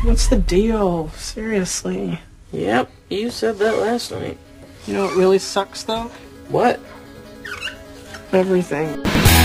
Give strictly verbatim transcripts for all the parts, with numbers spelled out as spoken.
What's the deal? Seriously. Yep, you said that last night. You know what really sucks, though? What? Everything.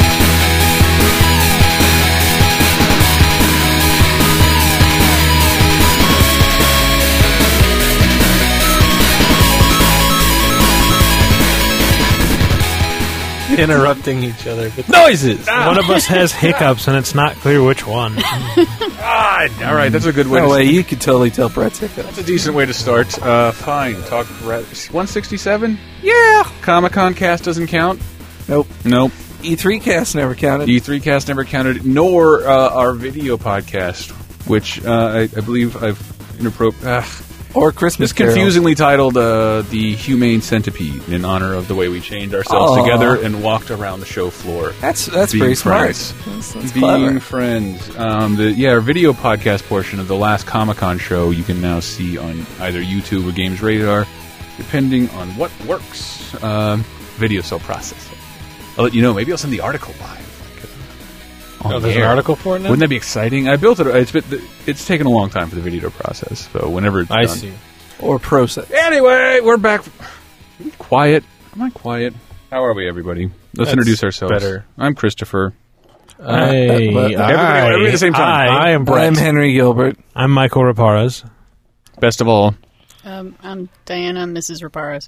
Interrupting each other with noises. Ah. One of us has hiccups, and it's not clear which one. ah, all right, that's a good way. No to way, you could totally tell Brett's hiccups. That's a decent way to start. Uh, fine, talk. one sixty-seven. Yeah. Comic-Con cast doesn't count. Nope. Nope. E three cast never counted. E three cast never counted, nor uh, our video podcast, which uh, I, I believe I've inappropriate. Or Christmas It's confusingly titled uh, The Humane Centipede, in honor of the way we chained ourselves Aww. together and walked around the show floor. That's that's being pretty smart. friends. That's, that's being clever. friends. Um, the, yeah, our video podcast portion of the last Comic-Con show you can now see on either YouTube or Games Radar, depending on what works. Um, video cell processing. I'll let you know. Maybe I'll send the article live. Oh, there's an article for it now? Wouldn't that be exciting? I built it. It's been, it's taken a long time for the video to process. So whenever it's I done. see. Or process. Anyway, we're back. Quiet. Am I quiet? How are we, everybody? Let's That's introduce ourselves. better. I'm Christopher. I, but- Everybody- everybody at the same time. I, I am Brett. I'm Henry Gilbert. I'm Michael Raparez. Best of all, Um, I'm Diana, Missus Raparez.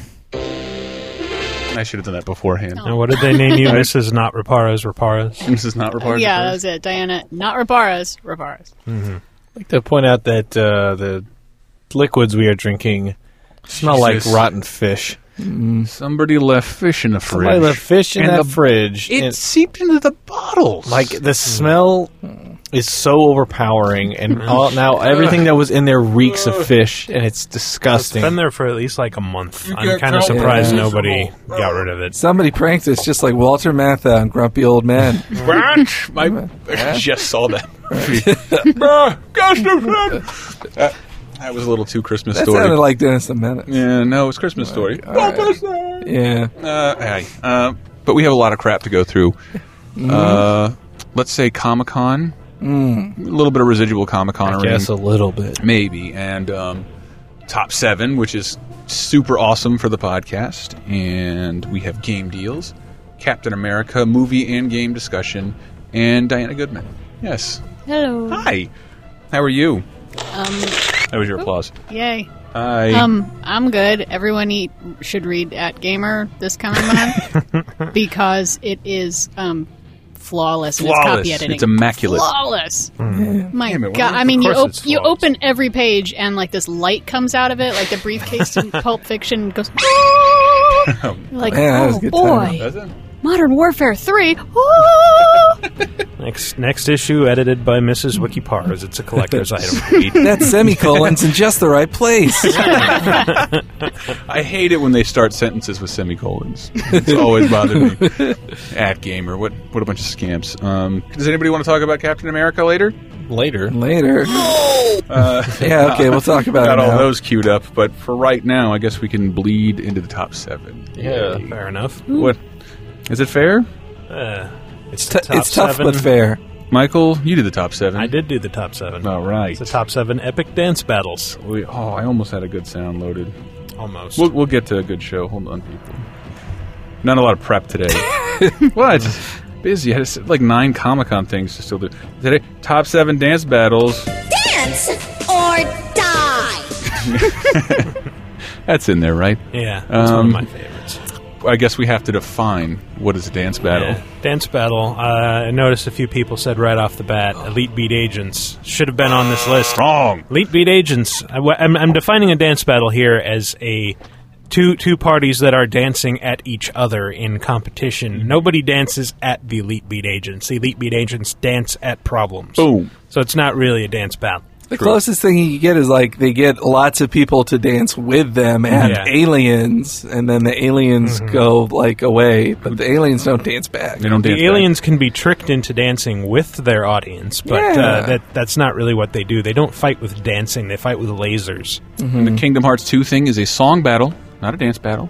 I should have done that beforehand. No. And what did they name you? Missus Not Raparez, Raparez? This is not required. yeah, that was it. Diana, not Raparez, Raparez. Mm-hmm. I'd like to point out that uh, the liquids we are drinking smell Jesus. like rotten fish. Somebody left fish in the fridge. Somebody left fish in And that the- fridge. It and, seeped into the bottles. like, the smell is so overpowering, and all, now everything that was in there reeks of fish, and it's It's disgusting. been there for at least like a month. You I'm can't kind of tell. surprised Yeah. nobody got rid of it. Somebody pranked us just like Walter Matthau and Grumpy Old Man. Branch. My, I just saw that. Ah, gosh, no, no. that. That was a little too Christmas That story. sounded like Dennis the Menace. yeah, no, it's Christmas story. All right. Yeah. Uh, hey, uh, but we have a lot of crap to go through. Uh, let's say Comic-Con. Mm. A little bit of residual Comic-Con. I guess a little bit. Maybe. And um, Top seven, which is super awesome for the podcast. And we have Game Deals, Captain America, movie and game discussion, and Diana Goodman. Yes. Hello. Hi. How are you? Um, That was your applause. yay. Hi. Um, I'm good. Everyone eat, should read At Gamer this coming month because it is um flawless. in its Flawless. copy editing. It's immaculate. Flawless. My Damn it, God! well, I mean, of you course op- it's you flawless. open every page and like this light comes out of it, like the briefcase in Pulp Fiction goes. You're like, Man, that was oh a good boy, time. Does it? Modern Warfare three. Next next issue, edited by Missus Wikipars. It's a collector's item. That semicolon's in just the right place. I hate it when they start sentences with semicolons. It's always bothered me. At Gamer. What what a bunch of scamps. Um, does anybody want to talk about Captain America later? Later. Later. Uh, Yeah, okay, we'll talk about got it all now. those queued up, but for right now, I guess we can bleed into the top seven. Yeah. Yay. Fair enough. What? Is it fair? Uh, it's T- the top it's tough seven. but fair. Michael, you did the top seven. I did do the top seven. All right. It's the top seven epic dance battles. We, oh, I almost had a good sound loaded. Almost. We'll, we'll get to a good show. Hold on, people. Not a lot of prep today. What? Busy. I had s- like nine Comic-Con things to still do. Today, top seven dance battles. Dance or die. That's in there, right? yeah, that's one Um, of my favorites. I guess we have to define what is a dance battle. Yeah. Dance battle. Uh, I noticed a few people said right off the bat, Elite Beat Agents should have been on this list. Wrong. Elite Beat Agents. I, am I'm defining a dance battle here as a two two parties that are dancing at each other in competition. Nobody dances at the Elite Beat Agents. The Elite Beat Agents dance at problems. Boom. So it's not really a dance battle. The closest thing you get is like they get lots of people to dance with them and Yeah. aliens, and then the aliens go like away, but the aliens don't dance back. They don't dance The aliens can be tricked into dancing with their audience, but Yeah. uh, that that's not really what they do. They don't fight with dancing. They fight with lasers. back. The Kingdom Hearts two thing is a song battle, not a dance battle.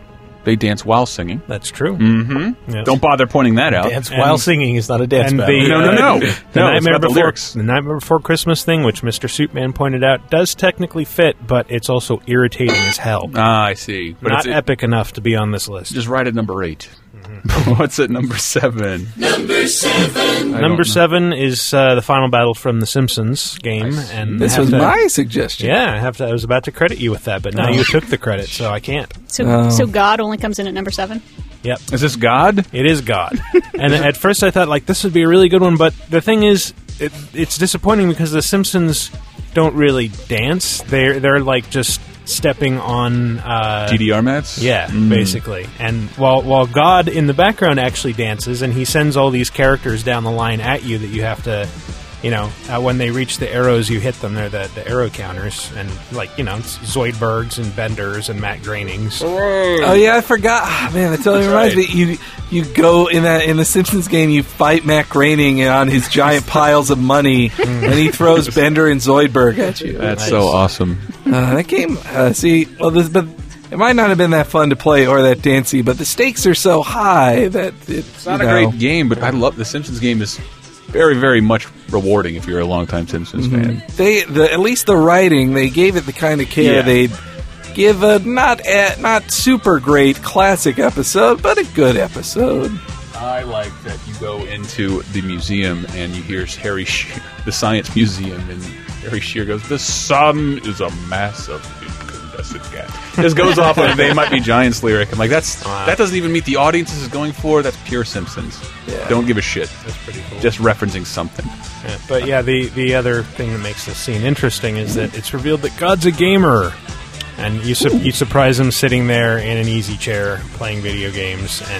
they dance while singing. That's true. Mm-hmm. Yes. Don't bother pointing that out. Dance And- while singing is not a dance and battle. the, No, no, no. The, No, it's Nightmare about the Before lyrics. the Nightmare Before Christmas thing, which Mister Suitman pointed out, does technically fit, but it's also irritating as hell. Ah, I see. But Not it's, it, epic enough to be on this list. just right at number eight. Mm-hmm. What's at number seven? Number seven. I Number don't know. seven is uh, the final battle from the Simpsons game, and This I have was to- my suggestion. Yeah, I have to. I was about to credit you with that, but now you took the credit, so I can't. So, Oh. so God only comes in at number seven. Yep. Is this God? It is God. And at first I thought, like, this would be a really good one, but the thing is, it, it's disappointing because the Simpsons don't really dance. They're, they're like, just stepping on... Uh, D D R mats? yeah, Mm. basically. And while while God in the background actually dances, and he sends all these characters down the line at you that you have to... You know, uh, when they reach the arrows, you hit them. They're the, the arrow counters. And, like, you know, it's Zoidbergs and Benders and Matt Groenings. Oh yeah, I forgot. Ah, man, that totally reminds me. You you go in that in the Simpsons game. You fight Matt Groening on his giant piles of money, and he throws Bender and Zoidberg at you. That's Nice. so awesome. Uh, that game. Uh, see, well, this, but it might not have been that fun to play or that dancey, but the stakes are so high that it, It's not you a know, great game, but I love the Simpsons game is very, very much rewarding if you're a longtime Simpsons fan. They the at least the writing they gave it the kind of care Yeah. they'd give a not a, not super great classic episode, but a good episode. I like that you go into the museum and you hear Harry, Shear, the Science Museum, and Harry Shear goes, "The sun is a mass of incandescent gas." This goes off on They Might Be Giants lyric. I'm like, that's that doesn't even meet the audience this is going for. That's pure Simpsons. Yeah. Don't give a shit. That's pretty cool. Just referencing something. Yeah, but yeah, the, the other thing that makes this scene interesting is that it's revealed that God's a gamer. And you su- you surprise him sitting there in an easy chair playing video games. And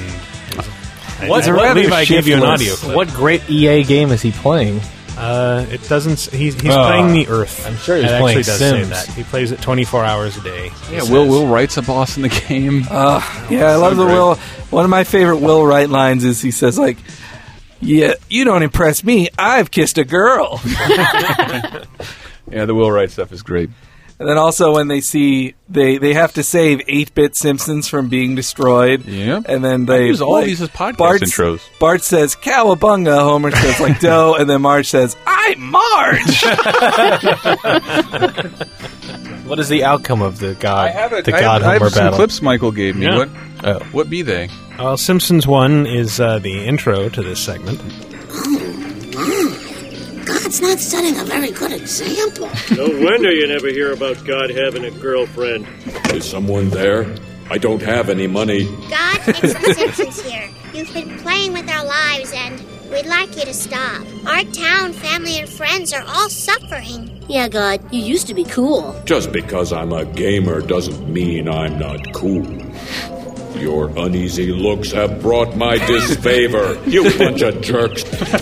What- I what believe I gave you an shiftless- audio clip. What great E A game is he playing? Uh, it doesn't. s- He's, he's Uh, playing the Earth. I'm sure he's it playing actually does Sims. say that. He plays it twenty-four hours a day. Yeah, he Will says. Will Wright's a boss in the game. Uh, yeah, I love so the great. Will. One of my favorite Will Wright lines is he says like, "Yeah, you don't impress me. I've kissed a girl." Yeah, the Will Wright stuff is great. And then also when they see they they have to save eight-bit Simpsons from being destroyed. Yeah. And then I they use all like, these as podcast Bart, intros. Bart says "Cowabunga." Homer says like "Doe," and then Marge says "I'm Marge." What is the outcome of the God, I have it. the I God have, I have Homer some battle? clips Michael gave me. Yeah. What? Oh. What be they? Well, Simpsons one is uh, the intro to this segment. God's not setting a very good example. No wonder you never hear about God having a girlfriend. Is someone there? I don't have any money. God, it's the Simpsons here. You've been playing with our lives, and we'd like you to stop. Our town, family, and friends are all suffering. Yeah, God, you used to be cool. Just because I'm a gamer doesn't mean I'm not cool. Your uneasy looks have brought my disfavor, you bunch of jerks.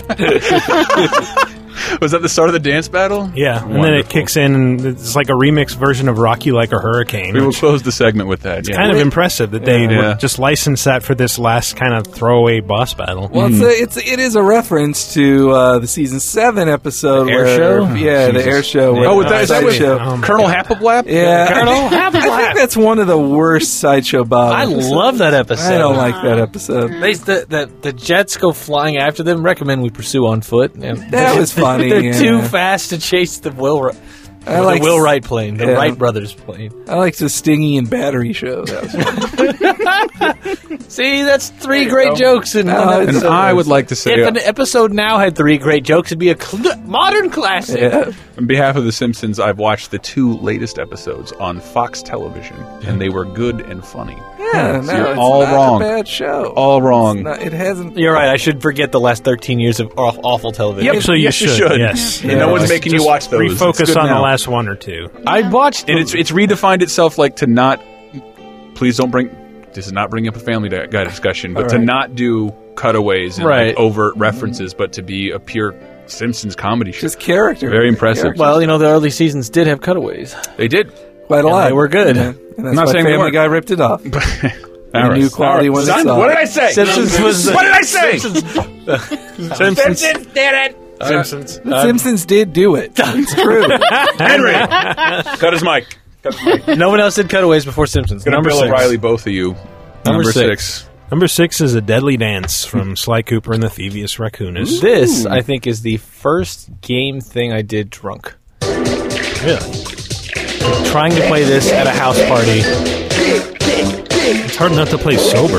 Was that the start of the dance battle? Yeah, and then it Wonderful. kicks in, and it's like a remix version of "Rock You Like a Hurricane." We will which close the segment with that. is Yeah. kind of impressive that they Yeah. would just licensed that for this last kind of throwaway boss battle. Well, it's, a, it's it is a reference to uh, the season seven episode The air where, show? yeah, the Jesus. air show. where- Oh, is that, is that with Sideshow. Oh, my Colonel God. Happablap? Yeah, Colonel I think that's one of the worst sideshow Bob. I episodes. love that episode. I don't like that episode. They, the, the, the jets go flying after them. Recommend we pursue on foot. And That was funny, They're yeah. too fast to chase the Will. Wri- I the like Will Wright plane, the yeah. Wright brothers plane. I like the Stingy and Battery show. That was funny. See, that's three great jokes in No, one it's- And episode. I would like to say, If an episode now had three great jokes, it'd be a cl- modern classic. yeah. on behalf of The Simpsons, I've watched the two latest episodes on Fox Television, and they were good and funny. Yeah, So no, you're it's all not wrong. a bad show. All wrong. It's not- it hasn't. You're right. I should forget the last thirteen years of aw- awful television. Actually, you Yes, you should. should. Yes, And no one's making you Just watch those. It's Refocus good on the now. last one or two. I watched. And it's it's redefined itself like to not. Please don't bring. This is not bringing up a Family Guy discussion, but All to right. not do cutaways and Right. like, overt references, but to be a pure Simpsons comedy show. Just character. Very impressive. Character. well, you know, the early seasons did have cutaways. They did. Quite a and lot. they were good. Yeah. And that's not why saying they Family weren't. Guy ripped it off. All right. New quality when they Son, saw what it. did I say? Simpsons was. What did I say? Simpsons. did it. Simpsons. The Simpsons did do it. It's true. Henry, cut his mic. Cut his mic. No one else did cutaways before Simpsons. Gonna Number Bill six. O'Reilly, both of you. Number, Number six. six. Number six is A Deadly Dance from Sly Cooper and the Thievius Raccoonus. This, I think, is the first game thing I did drunk. Really? Trying to play this at a house party. It's hard not to play sober.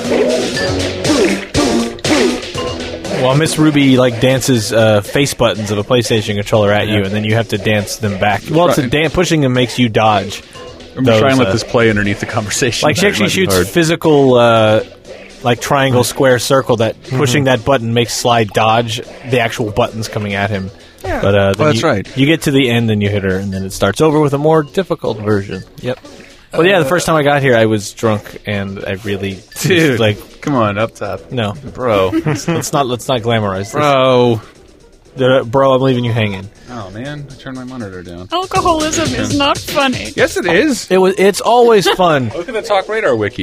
Well, Miss Ruby like dances uh, face buttons of a PlayStation controller at you, and then you have to dance them back. Well, it's a dan- pushing them makes you dodge. I'm those, trying to let uh, this play underneath the conversation. Like she That actually might be shoots hard. physical, uh, like triangle, square, circle. That pushing that button makes Sly dodge the actual buttons coming at him. Yeah. But uh, then Oh, that's you, right. You get to the end and you hit her, and then it starts over with a more difficult version. Yep. Well, yeah, the first time I got here, I was drunk, and I really was Dude, like, come on, up top. no, Bro. let's, let's not let's not glamorize this. Bro. The- bro, I'm leaving you hanging. Oh, man. I turned my monitor down. Alcoholism is not funny. Yes, it is. It was. It's always fun. Look at the Talk Radar wiki.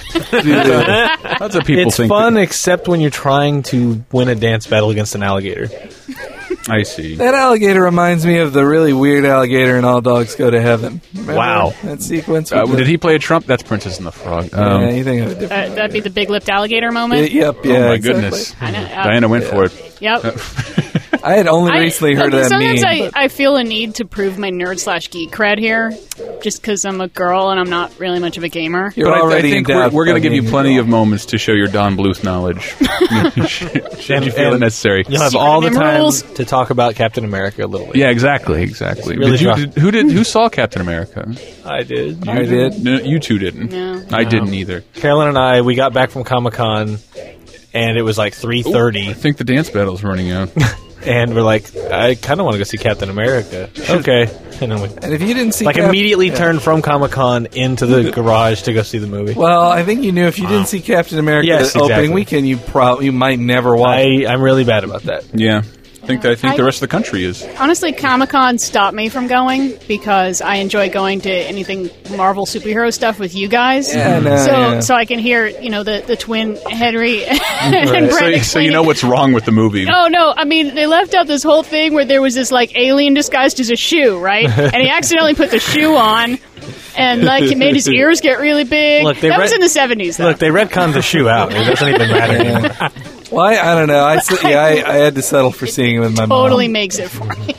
That's what people It's think. fun, except when you're trying to win a dance battle against an alligator. I see. That alligator reminds me of the really weird alligator in All Dogs Go to Heaven. Remember Wow. that sequence? Uh, with the- did he play a Trump? That's Princess and the Frog. Um, yeah, you think of a different. Uh, that'd be the big-lipped alligator Yeah, moment. yep, yeah. oh, my exactly. goodness. I know, uh, Diana went for it. Yep. I had only I- recently heard okay, of that sometimes meme. I, but- I feel a need to prove my nerd slash geek cred here, just because I'm a girl and I'm not really much of a gamer. You're But I, I already think we're, endowed we're going to by give you being plenty a of moments to show your Don Bluth knowledge. Should you feel it And necessary? You'll have Secret all the name time rules. to talk about Captain America a little later. Yeah, exactly, exactly. Really did you, tough. did, who did? Who saw Captain America? I did. I did. No, you two didn't. No. I didn't either. Carolyn and I, we got back from Comic Con, and it was like three thirty, I think the dance battle's running out. and we're like, I kind of want to go see Captain America. Okay. And then we And if you didn't see like Cap- immediately yeah. turned from Comic Con into the garage to go see the movie. Well, I think you knew if you didn't see Captain America Yes, the opening exactly. weekend, you probably you might never watch. it. I, I'm really bad about that. Yeah, I think that, I think I- the rest of the country is. Honestly, Comic-Con stopped me from going because I enjoy going to anything Marvel superhero stuff with you guys. Yeah, no, so yeah. so I can hear, you know, the, the twin Henry and Right. Brett So, so you explaining- know what's wrong with the movie. Oh, no, I mean, they left out this whole thing where there was this, like, alien disguised as a shoe, right? And he accidentally put the shoe on, and, like, it made his ears get really big. Look, they that was re- in the seventies, though. Look, they retconned the shoe out. It doesn't even matter anymore. Well, I, I don't know. I, s- yeah, I, I had to settle for seeing it with my totally mom. makes it for me.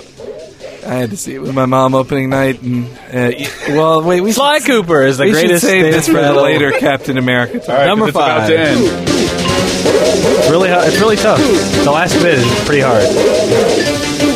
I had to see it with my mom opening night, and uh, y- well, wait, we Sly should, Cooper is the we greatest. should save dance this for the battle. later Captain America time. All right, 'cause Number it's about five. to end. It's really, hu- it's really tough. The last bit is pretty hard,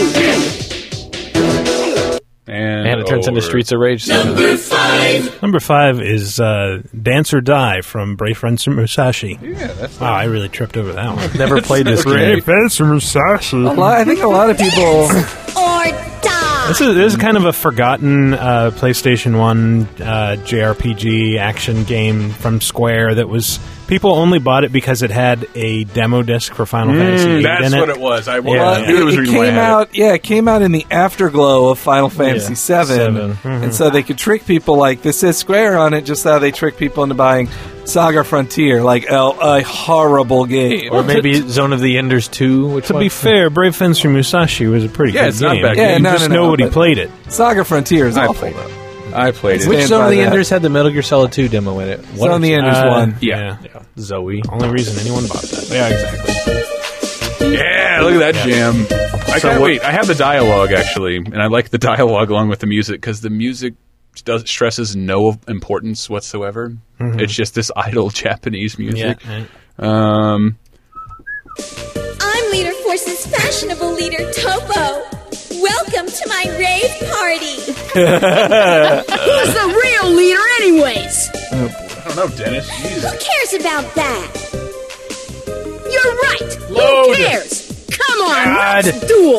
And, and it turns into over. Streets of Rage. Number five. Number five is uh, Dance or Die from Brave Fencer Musashi. Yeah, that's Wow, I really tripped over that one. Never played this game. Fencer Musashi. A lot, I think a lot of people. Or die. This is, this is kind of a forgotten uh, PlayStation one uh, J R P G action game from Square that was... People only bought it because it had a demo disc for Final Fantasy eight That's in it. what it was. I, Yeah. I knew there was a it reason why I came had out, yeah, it came out in the afterglow of Final Fantasy Yeah, seven, seven. Mm-hmm. and so they could trick people like this says Square on it, just how they trick people into buying Saga Frontier, like a, a horrible game. Or maybe Zone of the Enders two. Which To one? be fair, Brave Fencer Musashi was a pretty Yeah, good it's game. not a bad Yeah, game. no, Just no, no, nobody but- played it. Saga Frontier is I awful. played it. though. I played it. Which Stand Zone by of the that. Enders had the Metal Gear Solid two demo in it? Zone of the Enders Uh, one. Yeah. Yeah. Zoe. Only reason anyone bought that. Yeah, exactly. Yeah, look at that jam. I So can't what- wait. I have the dialogue actually, and I like the dialogue along with the music because the music does stresses no importance whatsoever. It's just this idle Japanese music. Yeah. Um, I'm Leader Force's fashionable leader, Topo. Welcome to my rave party. Who's the real leader, anyways? I don't know, Dennis. Who cares about that? You're right. Load. Who cares? Come on, God. let's duel.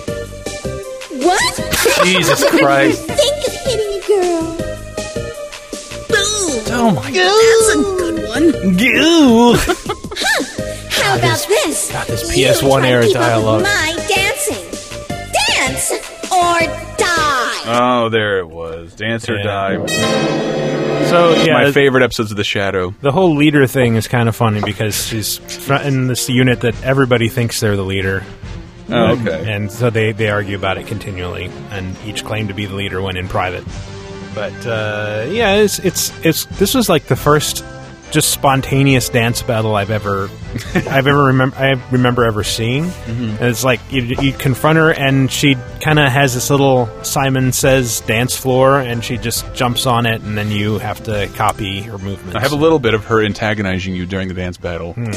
What? Jesus What do you Christ. think of hitting a girl? Boom. Oh my That's a good one. god. How about this? God, this You P S one try to era keep up with dialogue. My dancing. Dance or die. Oh, there it was. Dance or Yeah. Die. So, yeah. My favorite episodes of The Shadow. The whole leader thing is kind of funny because she's fr- in this unit that everybody thinks they're the leader. Oh, And- okay. And so they, they argue about it continually and each claim to be the leader when in private. But uh, yeah, it's it's it's this was like the first just spontaneous dance battle I've ever I've ever remember I remember ever seeing. Mm-hmm. And it's like you, you confront her, and she kind of has this little Simon Says dance floor, and she just jumps on it, and then you have to copy her movements. I have a little bit of her antagonizing you during the dance battle. Hmm.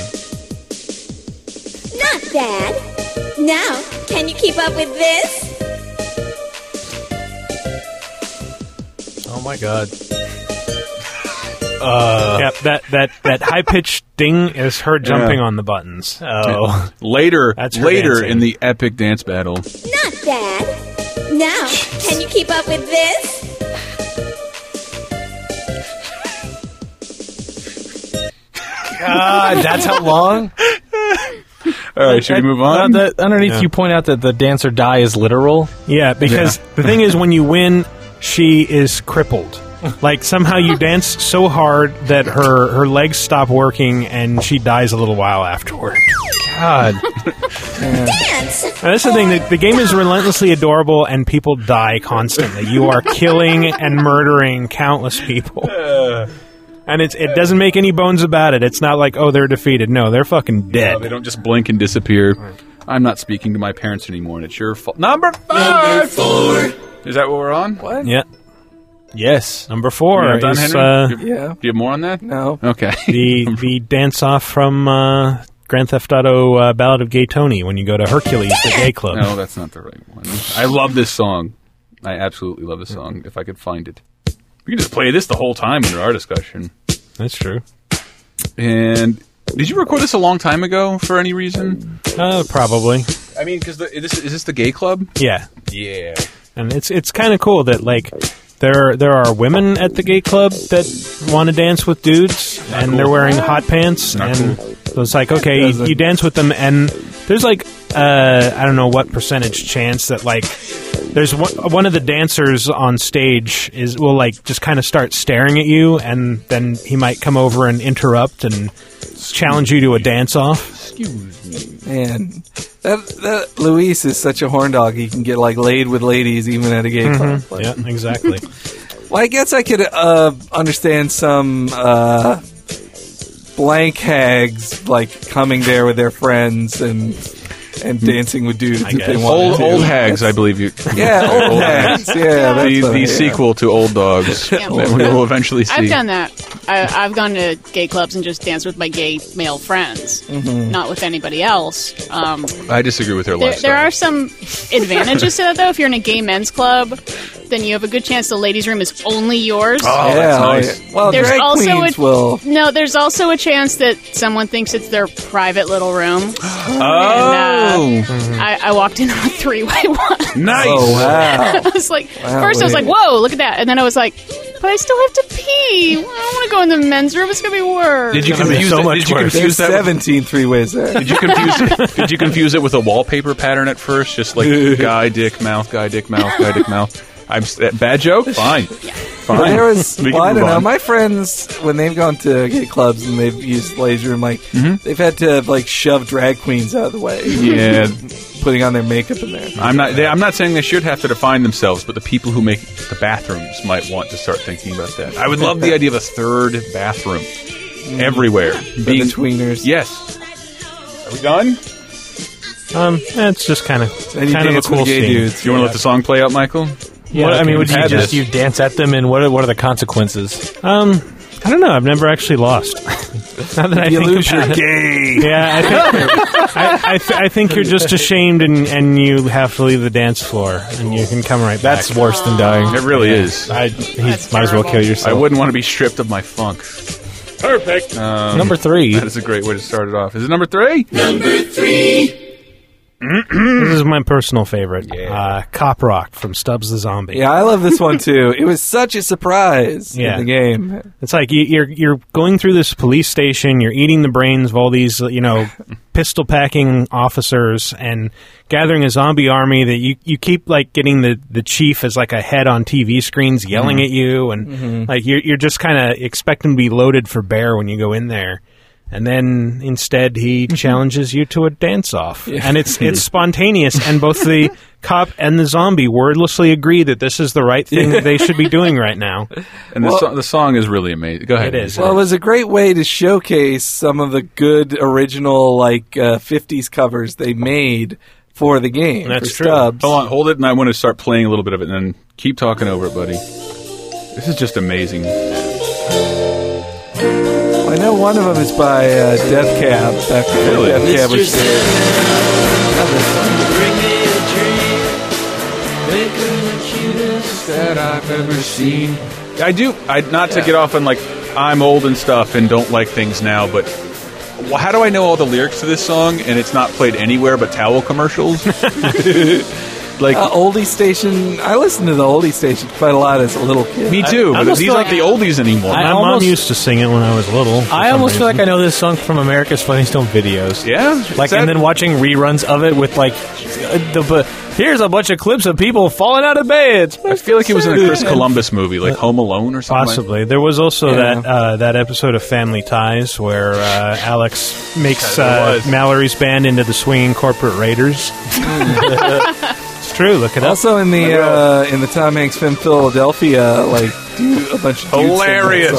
Not bad. Now, can you keep up with this? Oh my god. Uh, yeah, that, that, that high pitched ding is her jumping Yeah. on the buttons. Oh. Later, That's her later dancing. in the epic dance battle, Not bad. Now, can you keep up with this? God, that's how long? all right, should we move on? Uh, the, underneath, Yeah. you point out that the dance or die is literal. Yeah, because the thing is, when you win, she is crippled. Like, somehow you dance so hard that her, her legs stop working, and she dies a little while afterward. God. Dance! Now, that's the thing. The, the game is relentlessly adorable, and people die constantly. You are killing and murdering countless people. And it's, it doesn't make any bones about it. It's not like, oh, they're defeated. No, they're fucking dead. No, they don't just blink and disappear. I'm not speaking to my parents anymore, and it's your fault. Number five! Number four! Is that what we're on? What? Yeah. Yes. Number four You're not done, is Henry? uh, Do you- Yeah. Do you have more on that? No. Okay. the the dance off from uh, Grand Theft Auto uh, Ballad of Gay Tony when you go to Hercules, the gay club. No, that's not the right one. I love this song. I absolutely love this song, if I could find it. We can just play this the whole time in our discussion. That's true. And did you record this a long time ago for any reason? Uh, probably. I mean, because is this, is this the gay club? Yeah. Yeah. And it's it's kind of cool that like there there are women at the gay club that want to dance with dudes, Not and cool. they're wearing hot pants, Not and cool. so it's like okay, you, Doesn't- you dance with them, and there's like uh, I don't know what percentage chance that like there's one, one of the dancers on stage is will like just kind of start staring at you, and then he might come over and interrupt and challenge you to a dance off. Excuse me. Man, that, that Luis is such a horn dog. He can get like laid with ladies even at a gay club. Like, Yeah, exactly. Well, I guess I could uh, understand some uh, blank hags like coming there with their friends and and dancing with dudes if they guess. wanted Old, to. old hags, I believe you. Yeah, old hags. Yeah, that's The, what I- the yeah. sequel to Old Dogs Yeah. that we will eventually see. I've done that. I, I've gone to gay clubs and just danced with my gay male friends, not with anybody else. Um, I disagree with her there, lifestyle. there are some advantages to that, though. If you're in a gay men's club, then you have a good chance the ladies' room is only yours. Oh, Yeah, that's oh, nice. yeah. Well, There's drag also queens a- will. No, there's also a chance that someone thinks it's their private little room. Oh, I, I walked in on a three-way one. nice. Oh wow! I was like, Wow, first I was wait. like, whoa, look at that. And then I was like, but I still have to pee. I don't want to go in the men's room. It's going to be worse. Did you gonna be confuse so it? much Did you worse. confuse There's that? with- seventeen three ways there. Did you confuse it? Did you confuse it with a wallpaper pattern at first? Just like guy, dick, mouth, guy, dick, mouth, guy, dick, mouth. I'm s- uh, bad joke. Fine, fine. But there was, We can well, I move don't know. on. My friends, when they've gone to gay clubs and they've used laser room, like Mm-hmm. they've had to like shove drag queens out of the way. Yeah. putting on their makeup in there. I'm not. They, I'm not saying they should have to define themselves, but the people who make the bathrooms might want to start thinking about that. I would love the idea of a third bathroom everywhere. For Being the tweeners. Yes. Are we done? Um, it's just kind of And you kind of a dance with cool gay scene. dudes. Do you want to let the song play out, Michael? Yeah, what, I okay, mean, would we've you had just this. you dance at them, and what are, what are the consequences? Um, I don't know. I've never actually lost. Now that I You think lose, about you're it. gay. Yeah, I think, I, I, th- I think you're just ashamed and, and you have to leave the dance floor and you can come right That's back. worse than dying. It really is. I, he That's might as well kill terrible. I yourself. wouldn't want to be stripped of my funk. Perfect. Um, Number three. That is a great way to start it off. Is it number three? This is my personal favorite. Uh, Cop Rock from Stubbs the Zombie. Yeah, I love this one too. It was such a surprise Yeah. in the game. It's like you, you're you're going through this police station. You're eating the brains of all these, you know, pistol packing officers and gathering a zombie army that you, you keep like getting the, the chief as like a head on T V screens yelling at you, and like you're you're just kind of expecting to be loaded for bear when you go in there. And then instead he challenges you to a dance off, and it's it's spontaneous. And both the cop and the zombie wordlessly agree that this is the right thing that they should be doing right now. And the, Well- so- the song is really amazing. Go ahead. It is. Well, it was a great way to showcase some of the good original like uh, fifties covers they made for the game. That's for true. Stubbs. Hold on, hold it, and I want to start playing a little bit of it, and then keep talking over it, buddy. This is just amazing. I know one of them is by uh, Death Cab. Back before Really? Death Cab was. That I've ever seen. I do. I not to get off on like I'm old and stuff and don't like things now, but wh- how do I know all the lyrics to this song and it's not played anywhere but towel commercials? Like Uh, oldie station. I listened to the oldie station quite a lot as a little kid. me too, I but almost these feel aren't like- the oldies anymore. I My almost- mom used to sing it when I was little. for I some almost feel reason. like I know this song from America's Funniest Home Videos. yeah, Like, Is that- and then watching reruns of it with, like, uh, the, but here's a bunch of clips of people falling out of beds. I feel like it was in a Chris Columbus movie, like Home Alone or something. Possibly. There was also Yeah. that uh, that episode of Family Ties where uh, Alex makes There uh, was. Mallory's band into the Swinging Corporate Raiders. It's true. Look it up. Also in the uh, in the Tom Hanks film Philadelphia, like do a bunch of dudes sing that Hilarious.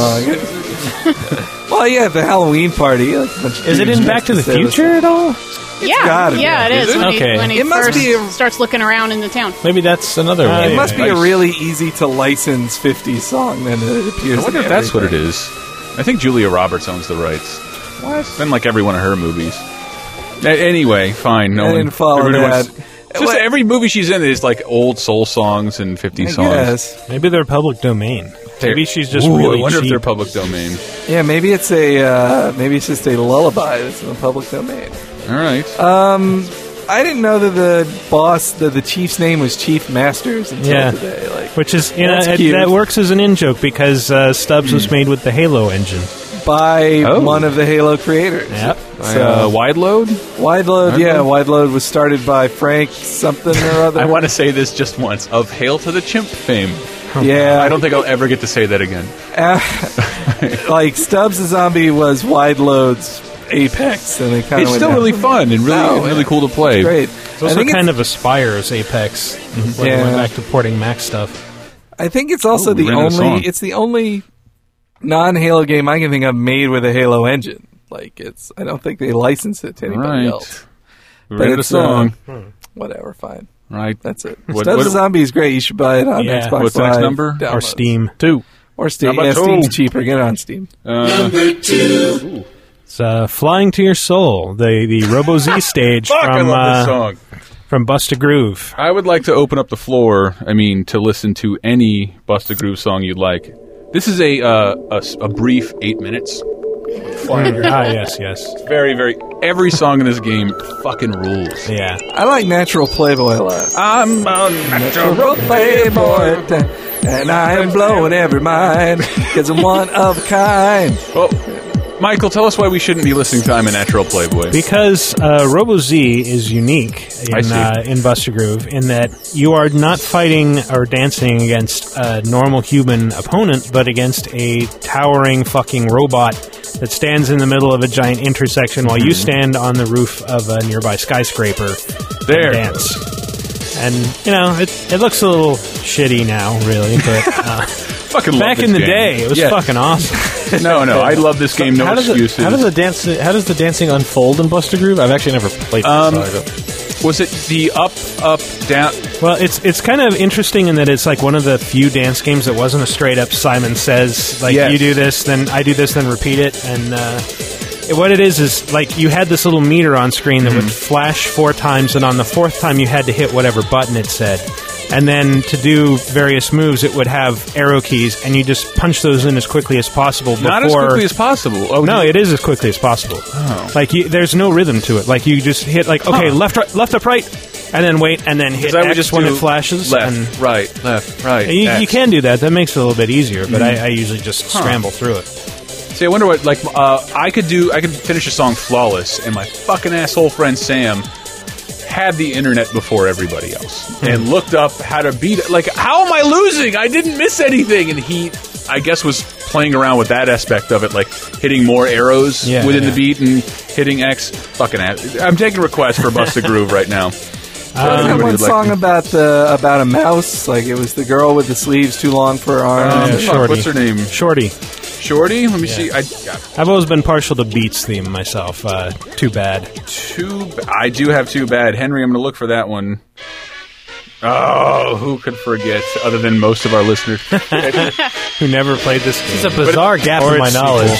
song. Well, yeah, the Halloween party. Like a bunch of Is it dudes in Back to the say this- Future at all? Yeah, gotta be. yeah, it Is is. it? When, Okay. he, when he It must first be a- starts looking around in the town. Maybe that's another Uh, one. It must be a Nice. really easy to license fifties song. Then it appears. I wonder in if that's what it everything. is. I think Julia Roberts owns the rights. What? Then like every one of her movies. A- anyway, fine. No I one. didn't follow everybody that. wants- Just What- every movie she's in is like old soul songs and fifties I songs. guess. Maybe they're public domain. Maybe she's just Ooh, really I wonder cheap. if they're public domain. Yeah, maybe it's a uh, maybe it's just a lullaby that's in the public domain. All right. Um, I didn't know that the boss, that the chief's name was Chief Masters until Yeah. today. Like, Which is, you know, That's it, cute. that works as an in-joke because uh, Stubbs was made with the Halo engine. by Oh. one of the Halo creators. Yep. So, uh, Wide Load? Wide Load, Wide yeah, Load? Wide Load was started by Frank something or other. I want to say this just once. Of Hail to the Chimp fame. Yeah. I don't think I'll ever get to say that again. like Stubbs the Zombie was Wide Load's apex, and they kind of It's still really fun and really Oh, and really yeah. cool to play. great. It's also I think kind it's, of aspires Apex when Yeah. they went back to porting Mac stuff. I think it's also Ooh, the we ran out of only. song. It's the only non-Halo game I can think of made with a Halo engine. Like it's. I don't think they licensed it to anybody Right. else. We But ran out of it's, song. uh, Whatever, fine. Right. That's it. What- Stubbs what- the Zombie is great. You should buy it on Yeah. Xbox What's the Live. next number? Downloads. Or Steam. Two. Or Steam. Number Yeah, two. Steam's cheaper. Get it on Steam. Uh, It's uh, Flying to Your Soul, the, the Robo Z stage fuck, I from, love this uh, song. from Busta Groove. I would like to open up the floor, I mean, to listen to any Busta Groove song you'd like. This is a uh, a, s- a brief eight minutes. ah, yes, yes. Very, very... Every song in this game fucking rules. Yeah. I like Natural Playboy a lot. I'm a Natural Playboy, and I am blowing every mind because I'm one of a kind. Oh, Michael, tell us why we shouldn't be listening to I'm a Natural Playboy. Because uh, Robo Z is unique I in see. uh, in Busta Groove in that you are not fighting or dancing against a normal human opponent, but against a towering fucking robot that stands in the middle of a giant intersection while you stand on the roof of a nearby skyscraper There. and dance. And you know it it looks a little shitty now, really, but uh, Fucking love back this in the game. day it was Yeah. fucking awesome. No, no, I love this game. No how does excuses. it, how does the dance? How does the dancing unfold in Busta Groove? I've actually never played. Um, this, so I don't- Was it the up, up, down? Well, it's it's kind of interesting in that it's like one of the few dance games that wasn't a straight up Simon Says, like Yes. you do this, then I do this, then repeat it. And uh, it- what it is is like you had this little meter on screen that would flash four times, and on the fourth time you had to hit whatever button it said. And then to do various moves, it would have arrow keys, and you just punch those in as quickly as possible. Before, Not as quickly as possible. Oh, no, you- it is as quickly as possible. Oh. Like you, there's no rhythm to it. Like you just hit like okay, Huh. left, right, left, up, right, and then wait, and then hit Because I would X just when do it flashes. left, and right, left, right. you, you X. can do that. That makes it a little bit easier. But I, I usually just Huh. scramble through it. See, I wonder what, like, uh, I could do, I could finish a song flawless, and my fucking asshole friend Sam had the internet before everybody else and looked up how to beat it. Like, how am I losing? I didn't miss anything. And he, I guess, was playing around with that aspect of it, like hitting more arrows Yeah, within yeah. the beat and hitting X. Fucking ass. I'm taking requests for Busta Groove right now. There was that one song about the about a mouse. Like it was the girl with the sleeves too long for her arms. Um, Yeah, Shorty. What's her name? Shorty. Shorty? Let me Yeah. see. I, I've always been partial to Beats theme myself. Uh, too bad. too. b- I do have too bad. Henry, I'm going to look for that one. Oh, who could forget? Other than most of our listeners, Who never played this game. It's a bizarre gap Or in my its knowledge.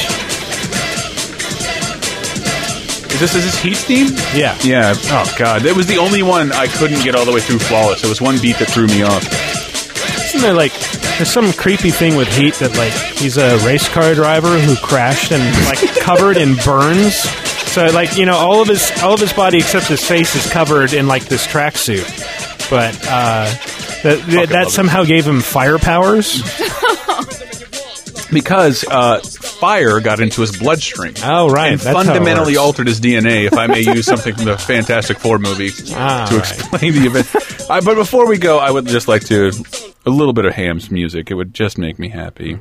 is this is this Heat theme? Yeah. Yeah. Oh God, it was the only one I couldn't get all the way through flawless. It was one beat that threw me off. Isn't there like there's some creepy thing with Heat that like he's a race car driver who crashed and like covered in burns. So like you know all of his all of his body except his face is covered in like this tracksuit, but uh, that that, that somehow gave him fire powers. Because uh, fire got into his bloodstream. Oh, right. And That's how it fundamentally works. altered his D N A, if I may use something from the Fantastic Four movie Ah, to right. explain the event. Uh, but before we go, I would just like to... A little bit of Ham's music. It would just make me happy.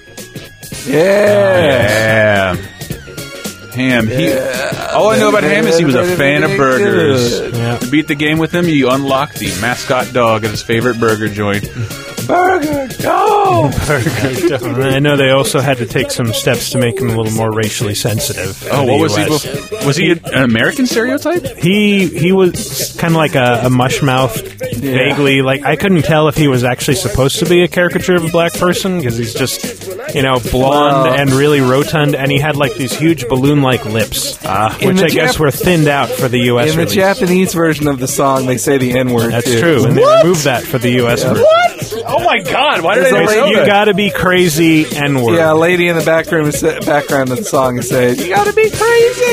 Yeah. Yeah. Ham. He, all I know about Ham is he was a fan of burgers. Yeah. To beat the game with him, you unlock the mascot dog at his favorite burger joint. Burger, go! I know they also had to take some steps to make him a little more racially sensitive. in Oh, the what was U he? S. Before? Was he an American stereotype? He he was kind of like a, a mush mouth, vaguely like I couldn't tell if he was actually supposed to be a caricature of a black person because he's just you know blonde Well- and really rotund, and he had like these huge balloon-like lips, uh, In which the I guess Jap- were thinned out for the U S In the release. Japanese version of the song, they say the N word. That's too. true, and they removed that for the U S version. Oh my God! Why did There's I a not lady- know You that? gotta be crazy N-word. Yeah, a lady in the background is, background of the song is saying, "You gotta be crazy."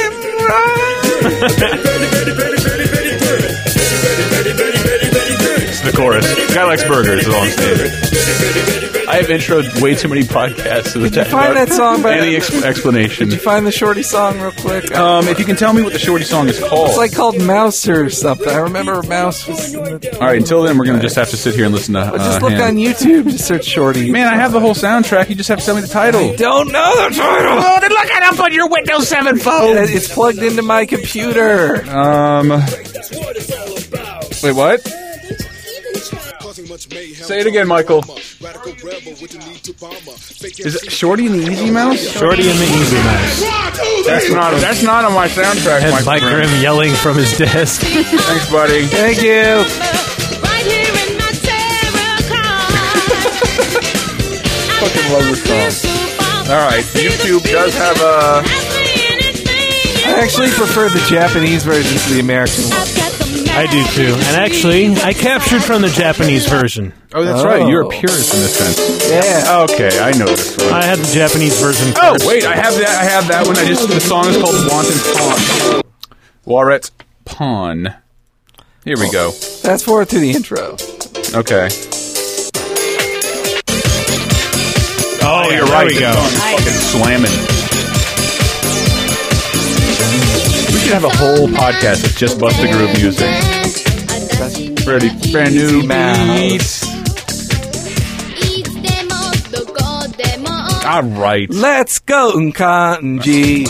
It's the chorus. Guy likes burgers, is all I'm saying. I have introed way too many podcasts to the Did you find that song by any ex- explanation. Did you find the Shorty song real quick? Um, if you can tell me what the Shorty song is called. It's like called Mouse or something. I remember Mouse was. In the, All right, until then, we're going to just have to sit here and listen to uh, but just look Ham. on YouTube. Just search Shorty. Man, I have the whole soundtrack. You just have to tell me the title. I don't know the title. Oh, then look it up on your Windows seven phone. It- It's plugged into my computer. Um, wait, what? Say it again, Michael. Is it Shorty and the Easy Mouse? Shorty and the Easy Mouse. That's not. That's not on my soundtrack. And my Mike friend. Grimm yelling from his desk. Thanks, buddy. Thank you. Fucking love this song. All right, YouTube does have a. I actually prefer the Japanese version to the American one. I do too. And actually, I captured from the Japanese version. Oh, that's Oh. right. You're a purist in this sense. Yeah. Okay, I know this one. I had the Japanese version Oh, first. wait, I have that. I have that one. I just the song is called Wanton Pawn. Waret Pawn. Here we go. Fast forward to the intro. Okay. Oh, yeah, you're there right. we The go. song is fucking slamming. We should have a whole podcast of just Busta Groove music. Pretty brand new beats. All right. Let's go, Kanji.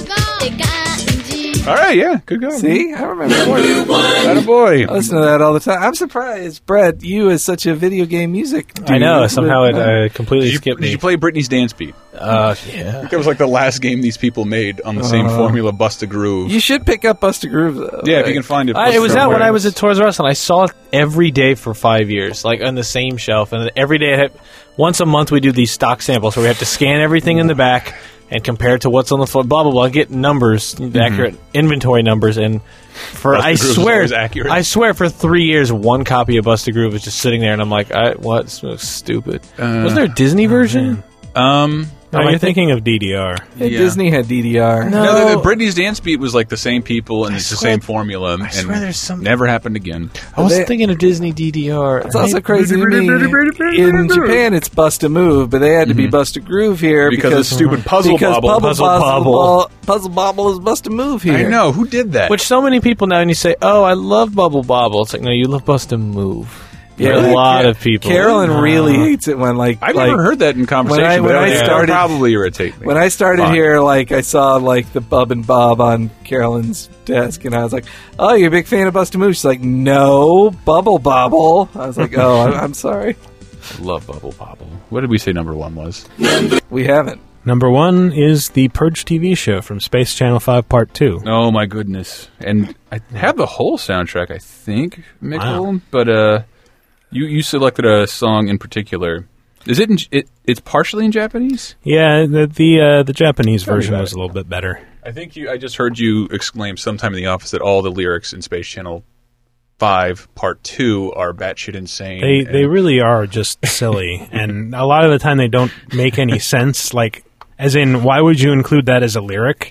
All right, yeah, good go. See, I remember that. Atta boy. I listen to that all the time. I'm surprised, Brett, you as such a video game music dude. I know. Somehow it uh, completely Did you, skipped did me. you play Britney's Dance Beat? Uh, yeah. It was like the last game these people made on the same Uh, formula, Busta Groove. You should pick up Busta Groove, though. Yeah, if Like, you can find it. I, it was somewhere. out when I was at Toys R Us, and I saw it every day for five years, like on the same shelf. And every day, I had, once a month, we do these stock samples where we have to scan everything in the back and compare it to what's on the floor. Blah blah blah. Get numbers, the accurate inventory numbers, and for Busta I Groove is swear, always accurate. I swear, for three years, one copy of Busta Groove was just sitting there, and I'm like, I, what? This looks stupid. Uh, Wasn't there a Disney version? Um, No, Am I you're think- thinking of D D R. yeah, Yeah. Disney had D D R. No. no, the, the Britney's Dance Beat was like the same people and it's the swear- same formula, I and swear there's some- never happened again. I was They- thinking of Disney D D R. It's also crazy to me. In Japan, it's Bust a Move, but they had to be Bust a Groove here Because because, of stupid Puzzle because Bobble. Puzzle, Puzzle Puzzle Bobble. Bobble. Puzzle Bobble is Bust a Move here. I know who did that. Which so many people now, and you say, "Oh, I love Bubble Bobble." It's like, no, you love Bust a Move. Yeah, a like, lot yeah, of people. Carolyn Uh, really hates it when like I've like, never heard that in conversation. When I, when but I it would started, probably irritate me. when I started Fine. here, like I saw like the Bub and Bob on Carolyn's desk, and I was like, "Oh, you're a big fan of Busted Moves?" She's like, "No, Bubble Bobble." I was like, "Oh, I'm, I'm sorry, Love Bubble Bobble. What did we say number one was? we haven't." Number one is the Purge T V show from Space Channel five Part two. Oh my goodness! And I have the whole soundtrack, I think, Mikkel. Wow. But uh, you you selected a song in particular. Is it? In, it it's partially in Japanese. Yeah, the the, uh, the Japanese Tell me version about was it. a little bit better. I think you. I just heard you exclaim sometime in the office that all the lyrics in Space Channel five Part two are batshit insane. They and- they really are just silly, and a lot of the time they don't make any sense. Like, as in, why would you include that as a lyric?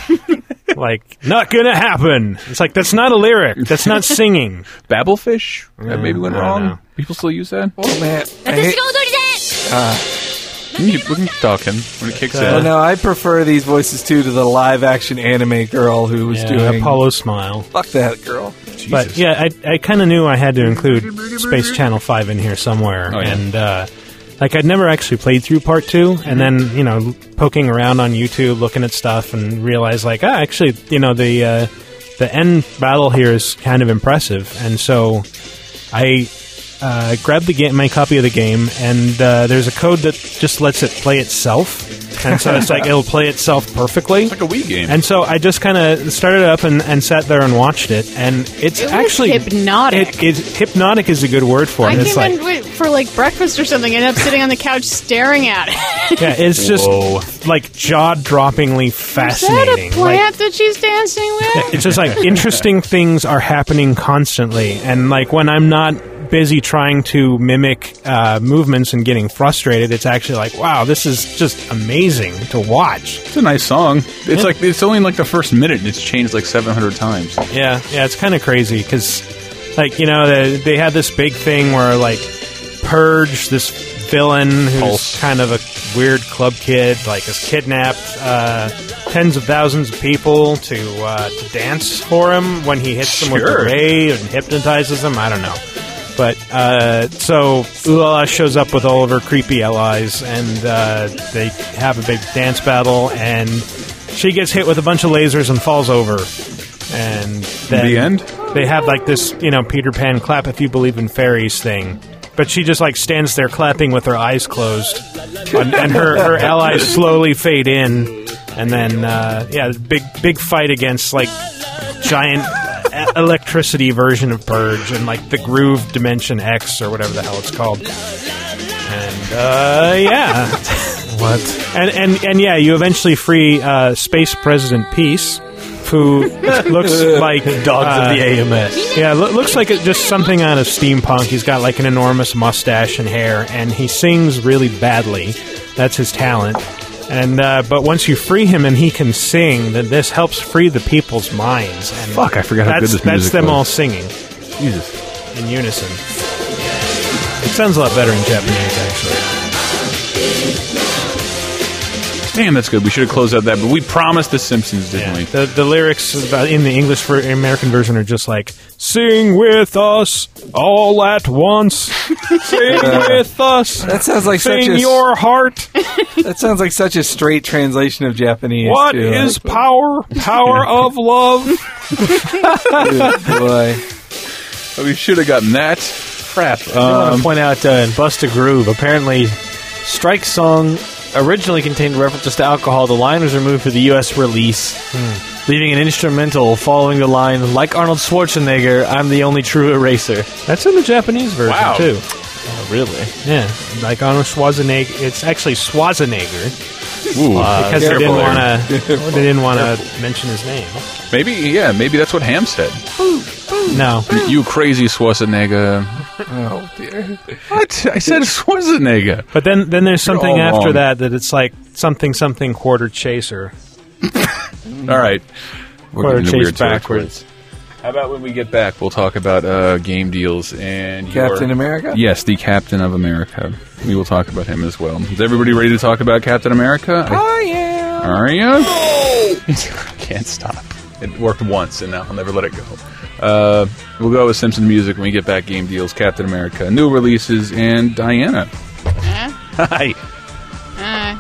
Like, not gonna happen. It's like, that's not a lyric. That's not singing. Babblefish? That maybe went I don't wrong. know. People still use that. Oh man, I hate- uh, We can keep, we can keep talking when it kicks well, in. no, I prefer these voices too to the live action anime girl who was Yeah, doing Apollo Smile. Fuck that girl. But yeah, I I kind of knew I had to include Space Channel five in here somewhere, Oh, yeah. and uh, like I'd never actually played through Part two, and then you know poking around on YouTube, looking at stuff, and realized like ah, actually you know the uh, the end battle here is kind of impressive, and so I. Uh, grabbed the game, my copy of the game, and uh, there's a code that just lets it play itself, and so it's like it'll play itself perfectly. It's like a Wii game. And so I just kind of started it up and, and sat there and watched it, and it's It was actually hypnotic. It, it, hypnotic is a good word for it. I It's came like, in wi- for like breakfast or something, and ended up sitting on the couch staring at it. yeah, it's just Whoa. like jaw-droppingly Is that fascinating. a plant that she's dancing with? Like, it's just like interesting things are happening constantly, and like when I'm not busy trying to mimic uh, movements and getting frustrated, it's actually like, wow, this is just amazing to watch. It's a nice song. It's Yeah. like it's only in like the first minute, and it's changed like seven hundred times. Yeah, yeah, it's kind of crazy because, like, you know, they, they had this big thing where, like, Purge, this villain who's Pulse. kind of a weird club kid, like, has kidnapped uh, tens of thousands of people to uh, to dance for him when he hits them with Sure. the ray and hypnotizes them. I don't know. But, uh, so Ulala shows up with all of her creepy allies, and uh, they have a big dance battle, and she gets hit with a bunch of lasers and falls over. And then The end? they have like this, you know, Peter Pan clap if you believe in fairies thing. But she just like stands there clapping with her eyes closed, and, and her, her allies slowly fade in, and then uh, yeah, big big fight against like giant e- electricity version of Purge and like the Groove Dimension X or whatever the hell it's called. And uh, yeah, What? and and and yeah, you eventually free uh, Space President Peace, who looks like Dogs uh, of the A M S. Yeah, lo- looks like it, just something out of steampunk. He's got like an enormous mustache and hair, and he sings really badly. That's his talent. And uh, but once you free him and he can sing, then this helps free the people's minds. And Fuck, I forgot how that's, good this That's music them was. all singing Jesus. in unison. It sounds a lot better in Japanese, actually. Damn, that's good. We should have closed out that, but we promised The Simpsons, didn't we? The the lyrics about- in the English ver- American version are just like "Sing with us all at once, sing with us." That sounds like Sing such a your heart. that sounds like such a straight translation of Japanese. What too. is power? Power of love. Good boy? Oh, we should have gotten that. Crap. I want Um, to point out uh, in Bust a Groove, apparently, Strike's song originally contained references to alcohol. The line was removed for the U S release, leaving an instrumental following the line, like Arnold Schwarzenegger, I'm the only true eraser. That's in the Japanese version Wow. too. Oh, really? Yeah, like Arnold Schwarzenegger. It's actually Schwarzenegger ooh, because they careful didn't there. want to. They didn't want to mention his name. Maybe, yeah, maybe that's what Ham said. No, You crazy Schwarzenegger. Oh dear. What? I said Schwarzenegger. but then then there's You're something all after wrong. that that it's like something something quarter chaser. All right. We're Quarter getting into chase weird territory. backwards. How about when we get back, we'll talk about uh, game deals and Captain your- America? Yes, the Captain of America. We will talk about him as well. Is everybody ready to talk about Captain America? I am. Are you? Can't stop. It worked once, and now I'll never let it go. Uh, we'll go with Simpsons music when we get back. Game deals, Captain America, new releases, and Diana. Yeah. Hi. Uh.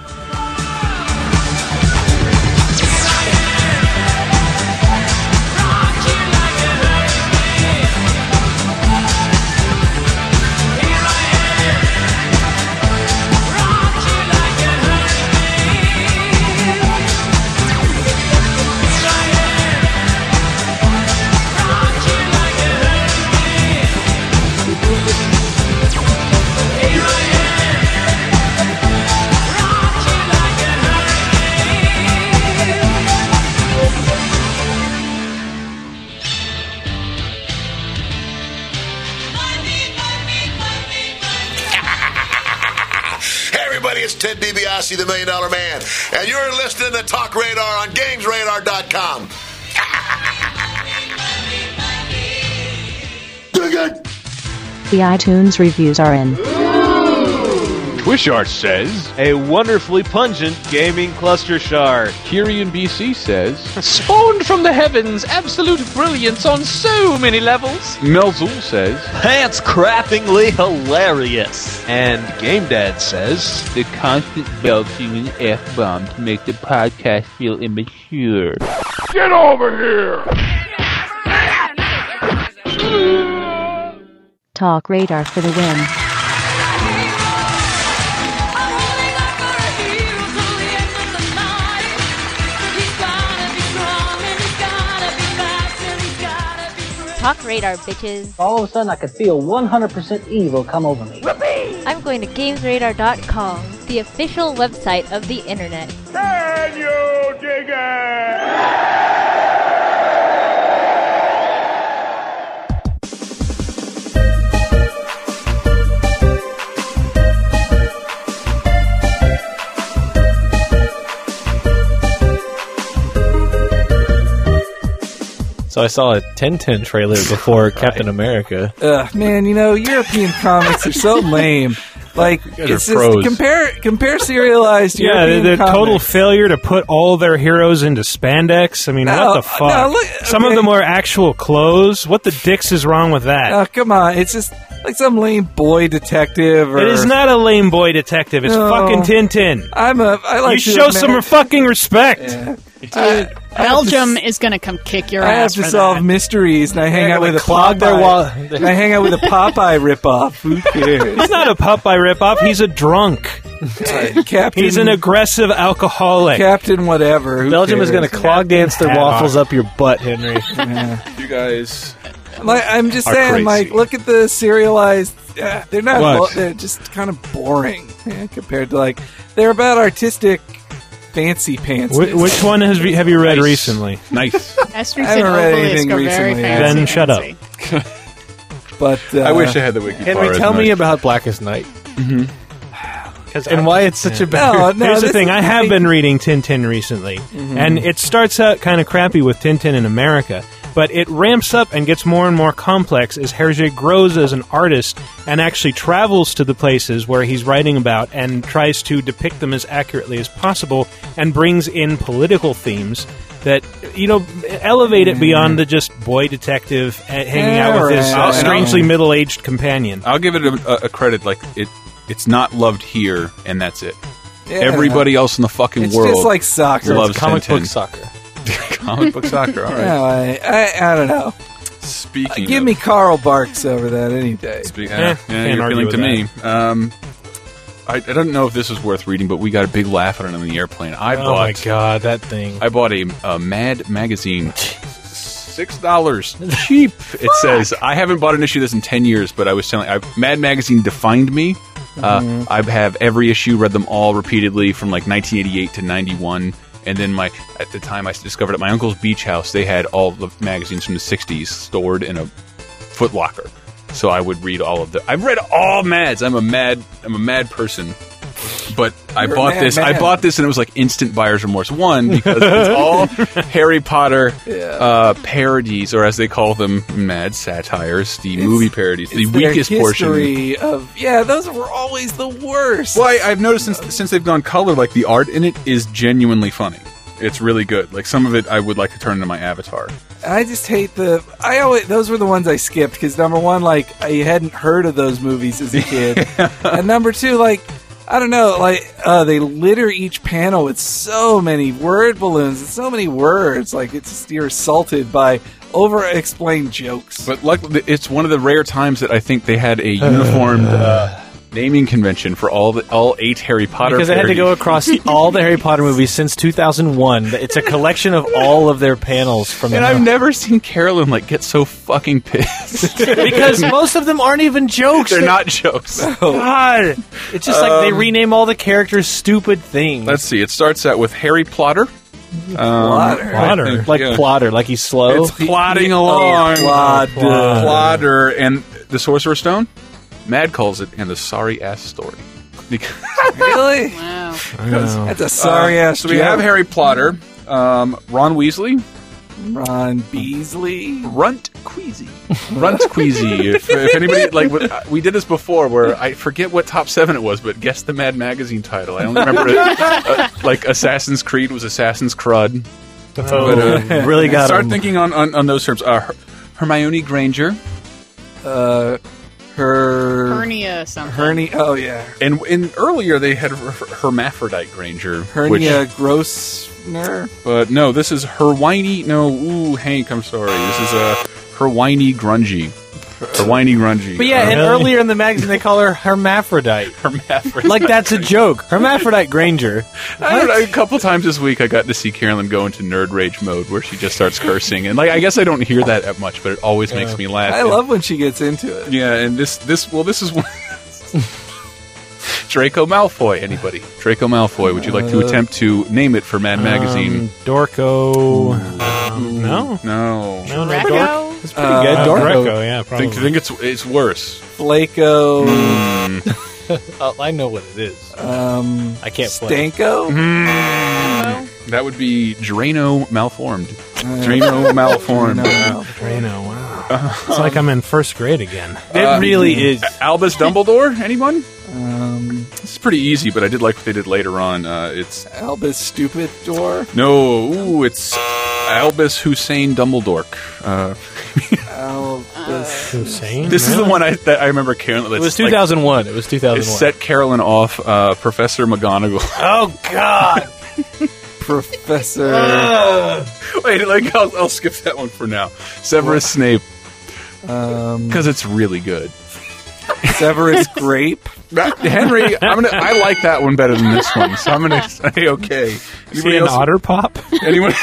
It's Ted DiBiase, the Million Dollar Man, and you're listening to Talk Radar on Games Radar dot com. The iTunes reviews are in. Twishart says, a wonderfully pungent gaming cluster shard. Kyrian B C says, spawned from the heavens, absolute brilliance on so many levels. Melzul says, pants crappingly hilarious. And Game Dad says, the constant belching and F-bombs make the podcast feel immature. Get over here! Talk Radar for the win. Talk Radar, bitches. All of a sudden, I could feel one hundred percent evil come over me. Whoopee! I'm going to Games Radar dot com, the official website of the internet. Can you dig it? So I saw a Tintin trailer before right. Captain America. Ugh, man, you know, European comics are so lame. Like, it's just, compare compare serialized yeah, European the comics. total failure to put all their heroes into spandex. I mean, no, what the fuck? No, look, some okay. of them are actual clothes. What the dicks is wrong with that? Oh, come on. It's just like some lame boy detective. Or... It is not a lame boy detective. It's no, fucking Tintin. I'm a. I like you show some imagine. fucking respect. Yeah. Uh, Belgium is going to come kick your I ass. have to for solve that. mysteries, and I hang They're out with a clog Popeye. Their wall- and I hang out with a Popeye ripoff. Who cares? He's not a Popeye ripoff. He's a drunk. Uh, Captain. He's an aggressive alcoholic. Captain, whatever. Who Belgium cares? is going to clog dance their waffles up your butt, Henry. Yeah. You guys. Like, I'm just are saying, crazy. like, look at the serialized. Uh, they're not. What? Bo- they're just kind of boring yeah, compared to like. They're about artistic. Fancy pants. Wh- which one has we, have you read nice. recently? Nice. Astrid I haven't read Obelisk anything are very recently. fancy, Then shut fancy. up. But uh, I wish I had the wiki. Henry, tell me about Blackest Night. Mm-hmm. And why it's such a bad... No, no, Here's the this thing. is I have like- been reading Tintin recently, Mhm. and it starts out kind of crappy with Tintin in America, but it ramps up and gets more and more complex as Hergé grows as an artist and actually travels to the places where he's writing about and tries to depict them as accurately as possible and brings in political themes that, you know, elevate it beyond the just boy detective uh, hanging Yeah, out with his right. uh, strangely middle-aged companion. I'll give it a, a credit. Like it, it's not loved here, and that's it. Yeah. Everybody else in the fucking It's world just like soccer. loves It's comic Tintin. book soccer. Comic book soccer. All right. No, I, I, I don't know. Speaking, Uh, give of, me Carl Barks over that any day. Speak, Eh, uh, yeah, can't you're argue appealing to with me. Um, I, I don't know if this is worth reading, but we got a big laugh at it on the airplane. I oh bought. my god, that thing. I bought a, a Mad magazine. Six dollars, cheap. It says I haven't bought an issue of this in ten years, but I was telling. I, Mad magazine defined me. Uh, Mhm. I have every issue, read them all repeatedly from like nineteen eighty-eight to ninety-one. And then my at the time I discovered at my uncle's beach house, they had all the magazines from the sixties stored in a Foot Locker. So I would read all of the. I've read all Mads. I'm a mad. I'm a mad person. But I You're a bought mad this. I man. bought this, and it was like instant buyer's remorse. One, because it's all Harry Potter Yeah. uh, parodies, or as they call them, mad satires, the movie parodies, the It's their weakest portion. history of yeah, those were always the worst. Well, I, I've noticed since since they've gone color, like the art in it is genuinely funny. It's really good. Like some of it, I would like to turn into my avatar. I just hate the. I always those were the ones I skipped because number one, like I hadn't heard of those movies as a kid, and number two, like I don't know, like uh, they litter each panel with so many word balloons and so many words. Like it's just you're assaulted by over-explained jokes. But luckily, it's one of the rare times that I think they had a uniformed uh, naming convention for all the all eight Harry Potter. Because they had to go across all the Harry Potter movies since two thousand one. It's a collection of all of their panels from. And the I've never seen Carolyn like get so fucking pissed because most of them aren't even jokes. They're not jokes. God, it's just like they Um, rename all the characters stupid things. Let's see. It starts out with Harry Plotter. Um, Plotter. Plotter. Like yeah. plotter, like he's slow. It's plodding Oh, along. plod- Plodder. Plodder. And the Sorcerer's Stone? Mad calls it, and the sorry-ass story. Because- Really? Wow. That's a sorry Uh, ass. So we have Harry Plotter, um, Ron Weasley, Ron Beasley, Runt Queasy, Runt Queasy. if, if anybody like, what- we did this before, where I forget what top seven it was, but guess the Mad Magazine title. I only remember it. Uh, like Assassin's Creed was Assassin's Crud. Oh, uh, really got start him. thinking on, on, on those terms. Uh, Her- Hermione Granger. Uh, her Hernia something. hernia. Oh yeah, And in earlier they had her- Hermaphrodite Granger. hernia which- Grossner. but no, this is Hermione. No, ooh, Hank, I'm sorry. This is uh, Hermione Grungy. Hermione Grungy. But yeah, and Uh, earlier in the magazine they call her Hermaphrodite. Hermaphrodite. Like that's a joke. Hermaphrodite Granger. I don't know, a couple times this week I got to see Carolyn go into nerd rage mode where she just starts cursing, and like I guess I don't hear that that much, but it always Yeah. makes me laugh. I love when she gets into it. Yeah, and this this well this is one. Draco Malfoy. Anybody? Draco Malfoy. Would you like to Uh, attempt to name it for Mad Magazine? Um, Dorco. Um, no. No. No, no, Draco? Dork. It's pretty Uh, good. Uh, Dorco. Draco, yeah, I probably. think, I think it's it's worse. Flaco, Mm. Oh, I know what it is. um, I can't play. Stanko. Mm. That would be Drano Malformed. Drano Malformed. Drano Drano, wow. It's like I'm in first grade again. It Uh, really is. Albus Dumbledore? Anyone? Um, This is pretty easy, but I did like what they did later on. Uh, it's Albus Stupid Door. no, ooh, it's Albus Hussein Dumbledore. Uh, Albus. Hussein? this is the one I that I remember Carolyn. It was two thousand one. It was two It thousand one. set Carolyn off. Uh, Professor McGonagall. Oh God! Professor. Wait, like I'll, I'll skip that one for now. Severus Snape, Um, because it's really good. Severus Grape. That- Henry, I'm gonna. I like that one better than this one, so I'm gonna say okay. Is he an otter pop? Anyone?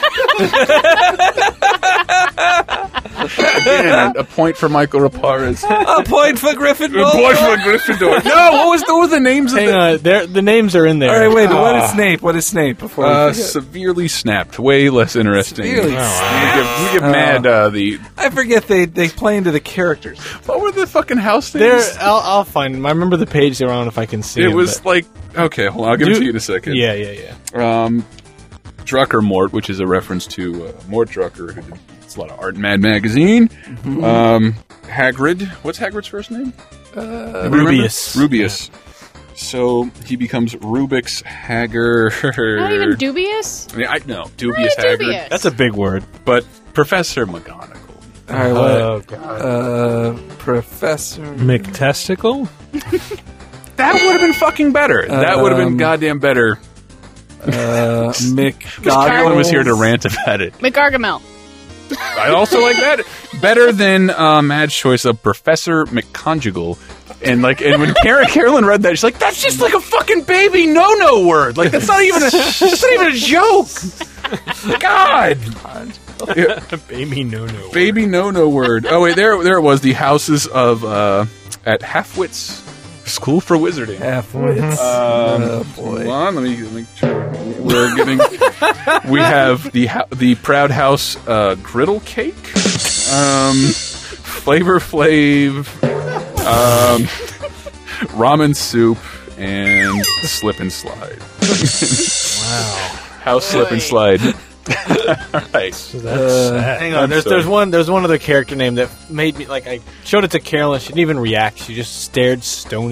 Again, a point for Michael Raparez. A point for Gryffindor. A point for Gryffindor. No, what was what were the names Hang of the? on, there, the names are in there. All right, wait. What Ah. is Snape? What is Snape? Before we Uh, forget? severely snapped. Way less interesting. Severely Oh, wow. snapped. We give, we give Oh. Mad uh, the. I forget they they play into the characters. What were the fucking house There, names? I'll, I'll find them. I remember the page they were on if I can see It them, was but- like okay. Hold on, I'll give it Do- to you in a second. Yeah, yeah, yeah. Um, Drucker Mort, which is a reference to uh, Mort Drucker, who did it's a lot of art in Mad Magazine. Mm-hmm. Um, Hagrid. What's Hagrid's first name? Uh, Rubius. Rubius. So he becomes Rubik's Hagger. Not even dubious? I mean, I no dubious Not Hagrid. dubious. That's a big word. But Professor McGonagall. All right, what? Oh, God. Uh, Professor. McTesticle? That would have been fucking better. That would have been Um, goddamn better. Uh, Mick Carolyn was here to rant about it. McGargamel. I also like that better than uh, Mad's choice of Professor McConjugal. And like, and when Karen, Carolyn read that, she's like, "That's just like a fucking baby no-no word. Like that's not even a, that's not even a joke." God, yeah. Baby no no. Baby no-no word. Oh wait, there, there it was. The houses of uh, at Halfwits School for Wizarding. Halfwits. Um, Oh, boy. Hold on, let me, let me check. We're getting. We have the hou- the Proud House uh, griddle cake, um, Flavor Flav, um, ramen soup, and slip and slide. Wow. House slip and slide. All right. So that's sad. Hang on, I'm there's sorry. there's one there's one other character name that made me like I showed it to Carolyn. She didn't even react. She just stared stony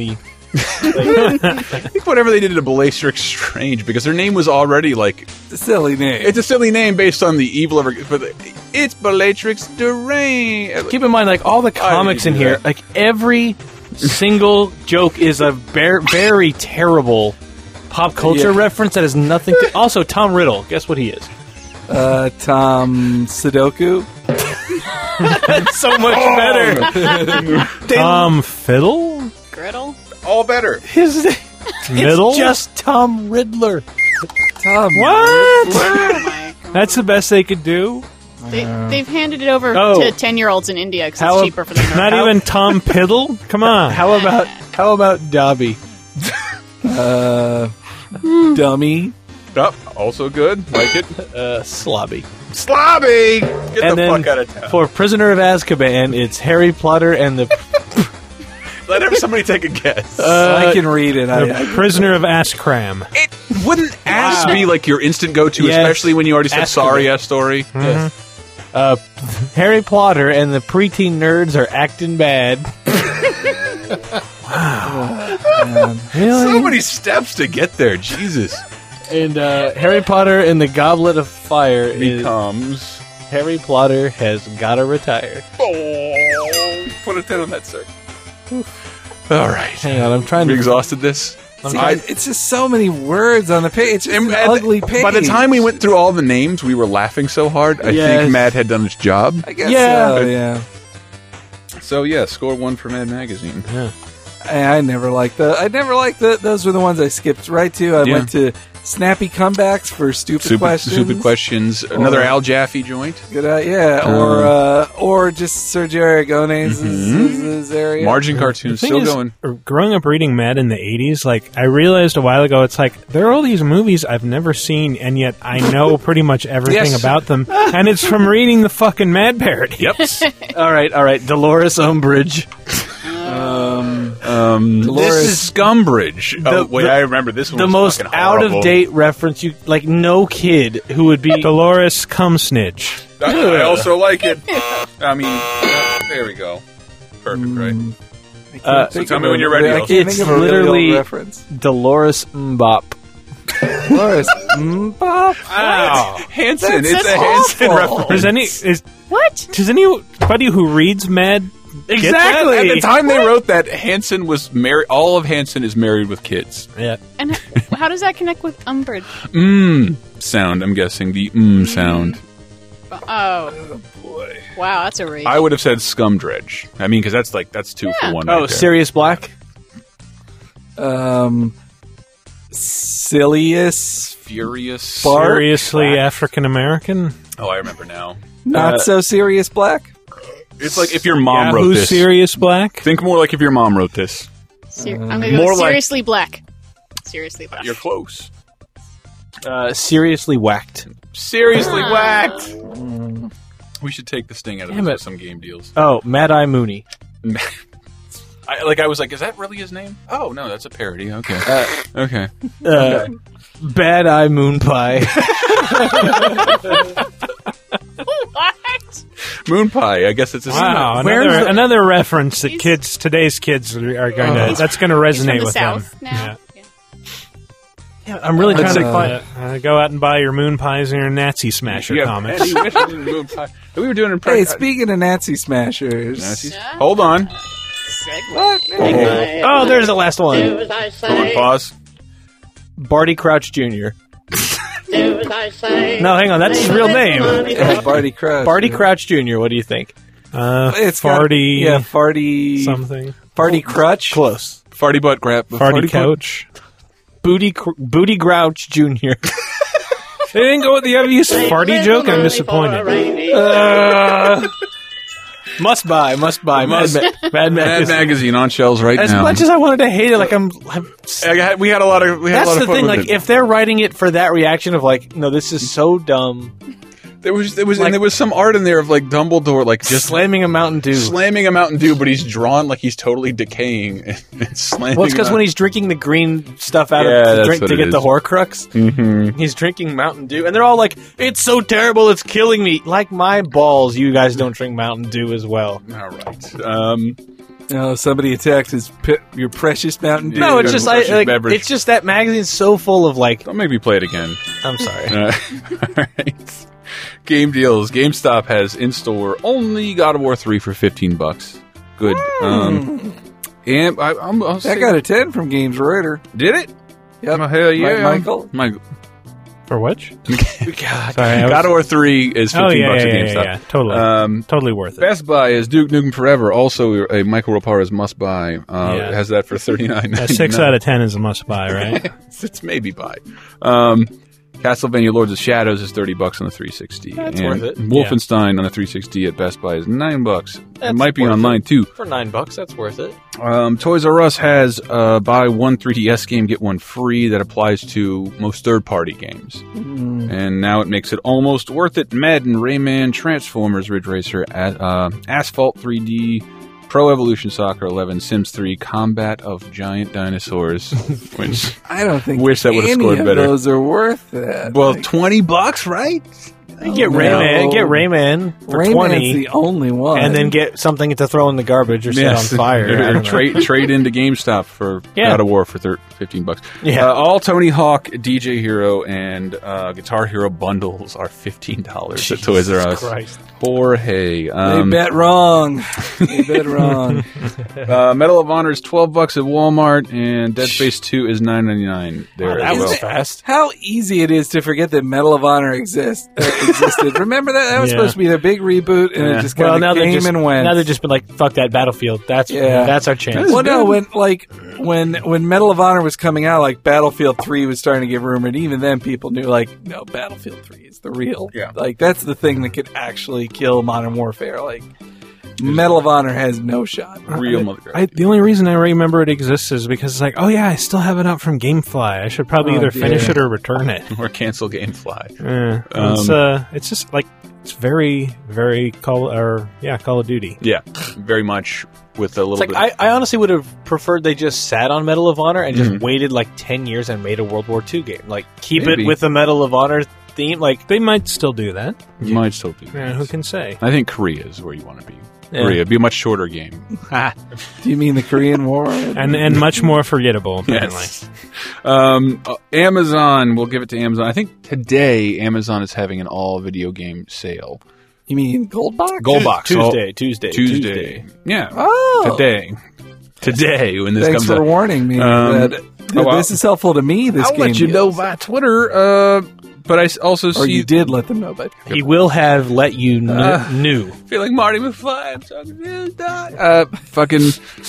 I think whatever they did to Bellatrix Strange, because her name was already like a silly name. It's a silly name based on the evil of her. But it's Bellatrix Strange. Keep in mind, like all the comics in here, like every single joke is a ver- very terrible pop culture Yeah. reference that has nothing to. Also, Tom Riddle. Guess what he is? Uh, Tom Sudoku. So much better. Tom Fiddle? Griddle? All better. His name. Middle? It's just Tom Riddler. Tom. What? That's the best they could do? They, they've handed it over Oh. to ten-year-olds in India because How it's ab- cheaper for them. to Not know. even Tom Piddle? Come on. How about how about Dobby? Uh, dummy. Oh, also good. Like it. Uh, Slobby. Slobby! Get and the then fuck out of town. for Prisoner of Azkaban, it's Harry Potter and the Let every- somebody take a guess. Uh, I can read it. The I, I, Prisoner of Askram. It wouldn't ass be like your instant go-to, Yes. especially when you already said Azkaban. sorry ass story. yes. uh, Harry Potter and the preteen nerds are acting bad. So many steps to get there. Jesus. And uh, Harry Potter and the Goblet of Fire is Becomes. Harry Potter has gotta retire. Oh, put a pin on that, sir. All right. Hang on, I'm trying We to. exhausted this. See, I- it's just so many words on the page. It's just And- an and ugly page. By the time we went through all the names, we were laughing so hard. I Yes. think Mad had done its job. I guess Yeah. so, yeah. So yeah, score one for Mad Magazine. I, I never liked the. I never liked the. Those were the ones I skipped right to. I Yeah. went to snappy comebacks for stupid Stupid questions. stupid questions. Another Or- Al Jaffe joint. Good, uh, yeah, Um, or uh, or just Sergio Aragone's Mhm. his, his area. Margin The cartoons thing still is, going. uh, growing up reading Mad in the eighties, like, I realized a while ago, it's like, there are all these movies I've never seen, and yet I know pretty much everything Yes. about them, and it's from reading the fucking Mad parody. Yep. all right, all right. Dolores Umbridge. Um, Um, Dolores- this is Scumbridge. The- oh, wait, the- I remember this one. The was most fucking out horrible. of date reference you like. No kid who would be. Dolores Cumsnitch. I, I also like it. I mean, yeah, there we go. Perfect, right? I can't Uh, think so tell of me a- when you're ready, I Elsa. can't It's think of a really literally old reference. Dolores Mbop. Dolores Mbop. Wow. Hanson. That's- It's that's a Hanson awful. reference. Does any is What? does anybody who reads Mad get that? At the time they wrote that, Hanson was married. All of Hanson is married with kids. Yeah. And h- how does that connect with Umbridge? Mmm sound. I'm guessing the mmm sound. Oh. boy. Wow, that's a reach. I would have said Scumdredge. I mean, because that's like that's two Yeah. for one. Oh, right there. Sirius Black. Um, Silius. Furious. Bark? Seriously African American? Oh, I remember now. Not Uh, so serious black. It's like if your mom Yeah, wrote who's this. Sirius Black? Think more like if your mom wrote this. Ser- I'm gonna go More like- seriously black. Seriously black. You're close. Uh, seriously whacked. Seriously Ah. whacked. We should take the sting out of Damn this it. with some game deals. Oh, Mad Eye Mooney. I, like I was like, is that really his name? Oh no, that's a parody. Okay, Uh, okay. Uh, Bad Eye Moon Pie. What? Moon Pie. I guess it's a Wow, Where's another, the- another reference that kids, today's kids are are going to, that's going to He's from resonate the with South them. now. Yeah. Yeah, I'm really Trying trying to to find. uh, go out and buy your Moon Pies and your Nazi Smasher Yeah, comics. Eddie Wishes and Moon Pie. We were doing Hey, impressions. speaking of Nazi Smashers, Nazis. Hold on. what? Oh, there's the last one. Hold on. Pause. Barty Crouch Junior No, hang on. That's his real name. Yeah, Barty Crouch. Barty Crouch Junior What do you think? Uh, It's got- farty yeah, farty something. Farty Crutch. Close. Farty butt grab. Farty, butt- couch. Booty Cr- Booty Grouch Junior They didn't go with the obvious farty joke. I'm disappointed. Uh, must buy, must buy. Must- Mad, Ma- Mad Mad Magazine. Magazine on shelves right As now. much as I wanted to hate it, like I'm. I'm I got- we had a lot of. We had that's a lot the of fun thing. with Like, it. if they're writing it for that reaction of like, no, this is so dumb. There was there was Like- and there was some art in there of like Dumbledore like just Just slamming a Mountain Dew. slamming a Mountain Dew, but he's drawn like he's totally decaying and, and slamming. Well, it's because a- when he's drinking the green stuff out Yeah, of that's the drink what to it get the is. Horcrux, Mhm. he's drinking Mountain Dew, and they're all like, "It's so terrible, it's killing me." Like my balls, you guys don't drink Mountain Dew as well. All right. Um, You know, somebody attacked his pe- your precious Mountain Dew. No, it's just like, Precious like beverage. it's just that magazine's so full of like. Don't make me play it again. I'm sorry. Uh, all right. Game deals. GameStop has in store only God of War three for fifteen bucks. Good. Um, and I, I'm, I'll That say, got a ten from Games Writer. did it? Yep. Oh, hell yeah, Mike Michael. My, For which? God. Sorry, I was- God of War three is fifteen Oh, yeah, bucks yeah, at yeah, GameStop. yeah, totally. Um, totally worth it. Best Buy is Duke Nukem Forever, also a Michael Rapara's must buy. Uh, Yeah. It has that for thirty-nine. A six out of ten is a must buy, right? it's, it's maybe buy. Um, Castlevania Lords of Shadows is thirty bucks on the three sixty. That's and worth it. Wolfenstein on the three sixty at Best Buy is nine bucks. It That's might be worth online it. too. For nine bucks, that's worth it. Um, Toys R Us has uh, buy one three D S game, get one free that applies to most third-party games. Mm. And now it makes it almost worth it. Madden, Rayman, Transformers, Ridge Racer, A- uh, Asphalt three D, Pro Evolution Soccer eleven, Sims three, Combat of Giant Dinosaurs, which I don't think wish that would have any scored of better. those are worth that. Well, Like, twenty bucks, right? You get no. Rayman, get Rayman for Rayman's twenty, the only one. and then get something to throw in the garbage or set Yes. on fire. I Or don't know. trade trade into GameStop for Yeah. God of War for thir- fifteen bucks. Yeah. Uh, all Tony Hawk, D J Hero, and uh, Guitar Hero bundles are fifteen dollars at Toys R Us. Christ. Jorge. they Um, bet wrong. They bet wrong. uh, Medal of Honor is twelve bucks at Walmart, and Dead Space two is nine ninety nine there Wow, that as was well. fast. How easy it is to forget that Medal of Honor exist, uh, existed. Remember that? That was Yeah. supposed to be their big reboot, and Yeah. it just kind Well, of now they came just and went. now they've just been like, fuck that Battlefield. That's Yeah. that's our chance. Well, no, when like when when Medal of Honor was coming out, like Battlefield three was starting to get rumored. Even then, people knew like, no, Battlefield three is the real. Yeah. Like that's the thing that could actually kill Modern Warfare. Like Medal of Honor has no shot. Real mother. I, the only reason I remember it exists is because it's like, oh yeah, I still have it out from GameFly. I should probably Oh, either finish dear. it or return it. Or cancel GameFly. Yeah, Um, it's uh, it's just like it's very, very Call or yeah, Call of Duty. Yeah, very much with a little It's like bit. I, I honestly would have preferred they just sat on Medal of Honor and just Mhm. waited like ten years and made a World War Two game. Like keep Maybe. it with the Medal of Honor theme. Like They might still do that. You might still be. Yeah, who can say? I think Korea is where you want to be. Yeah. Korea, be a much shorter game. Do you mean the Korean War? And and much more forgettable apparently. Yes. Um, uh, Amazon, we'll give it to Amazon. I think today Amazon is having an all video game sale. You mean Gold Box? Gold Box. Tuesday, all- Tuesday, Tuesday. Tuesday. Yeah. Oh. Today. Today, when this Thanks comes for out. warning me Um, that th- oh, well, this is helpful to me. This I'll game let you know deals. by Twitter, uh, but I s- also Or see... you did let them know, but He will have let you kn- Uh, knew. feel like Marty McFly. I'm so confused. Uh, fucking,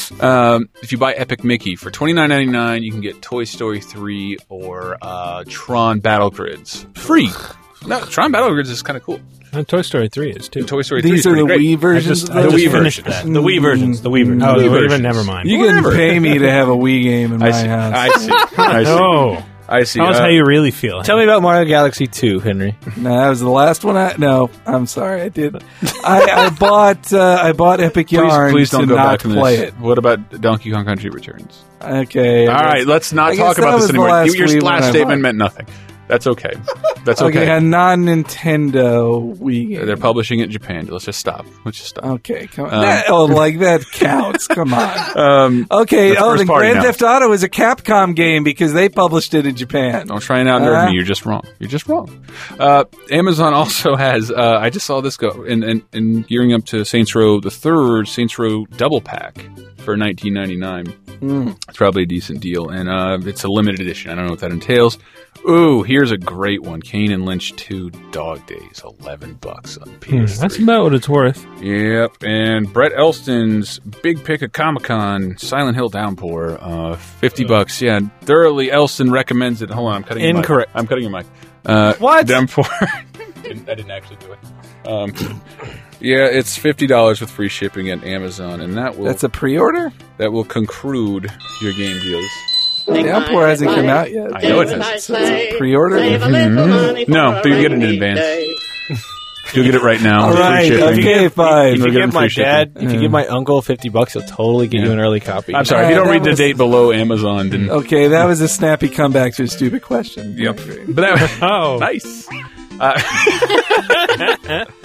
um, if you buy Epic Mickey for twenty-nine ninety-nine, you can get Toy Story three or uh, Tron Battle Grids free. No, Tron Battle Grids is kind of cool. And Toy Story three is too. And Toy Story three these is are the pretty great. Wii versions. I just, of I those? just Wii finished versions. that. The Wii versions. The Wii versions. Oh, Oh, the the Wii Wii versions. Never mind. You can pay me to have a Wii game in I my see. house. I see. I see. Oh, I see. tell us Uh, how you really feel. Tell me about Mario Galaxy two, Henry. No, that was the last one. I no, I'm sorry, I did. I, I bought uh, I bought Epic Please, Yarn please don't to go not back on play this. it. What about Donkey Kong Country Returns? Okay. All right, let's not I talk guess that about was this the anymore. last Your Wii one last I statement bought. meant nothing. That's okay. That's Okay, okay. a non-Nintendo Wii game. They're publishing it in Japan. Let's just stop. Let's just stop. Okay, come on. Um, that, oh, like that counts. Come on. Um, Okay. that's Oh, first then party Grand now. Theft Auto is a Capcom game because they published it in Japan. Don't try and out nerd Uh, me. You're just wrong. You're just wrong. Uh, Amazon also has. Uh, I just saw this go in, in, in gearing up to Saints Row the third Saints Row double pack for nineteen ninety-nine. Mm. It's probably a decent deal, and uh, it's a limited edition. I don't know what that entails. Ooh, here's a great one: Kane and Lynch two Dog Days, eleven bucks on P Hmm, S three. that's about what it's worth. Yep, and Brett Elston's Big Pick of Comic Con Silent Hill Downpour, uh, fifty bucks. Yeah, thoroughly Elston recommends it. Hold on, I'm cutting your mic. Incorrect. I'm cutting your mic. Uh, What? Downpour? didn't, I didn't actually do it. Um, yeah, it's fifty dollars with free shipping at Amazon, and that will That's a pre-order? that will conclude your game deals. Downpour hasn't come out yet. I know it has. So it's a pre-order? Mhm. No, but you get it in advance. You'll get it right now. All with free right, shipping. okay, fine. If You'll you get give them my free shipping. dad, if you give my uncle fifty bucks, he'll totally get you an early copy. I'm sorry, if you Uh, don't that read the was- date below, Amazon didn't. Okay, that was a snappy comeback to a stupid question. Yep. But that Oh, nice. Uh,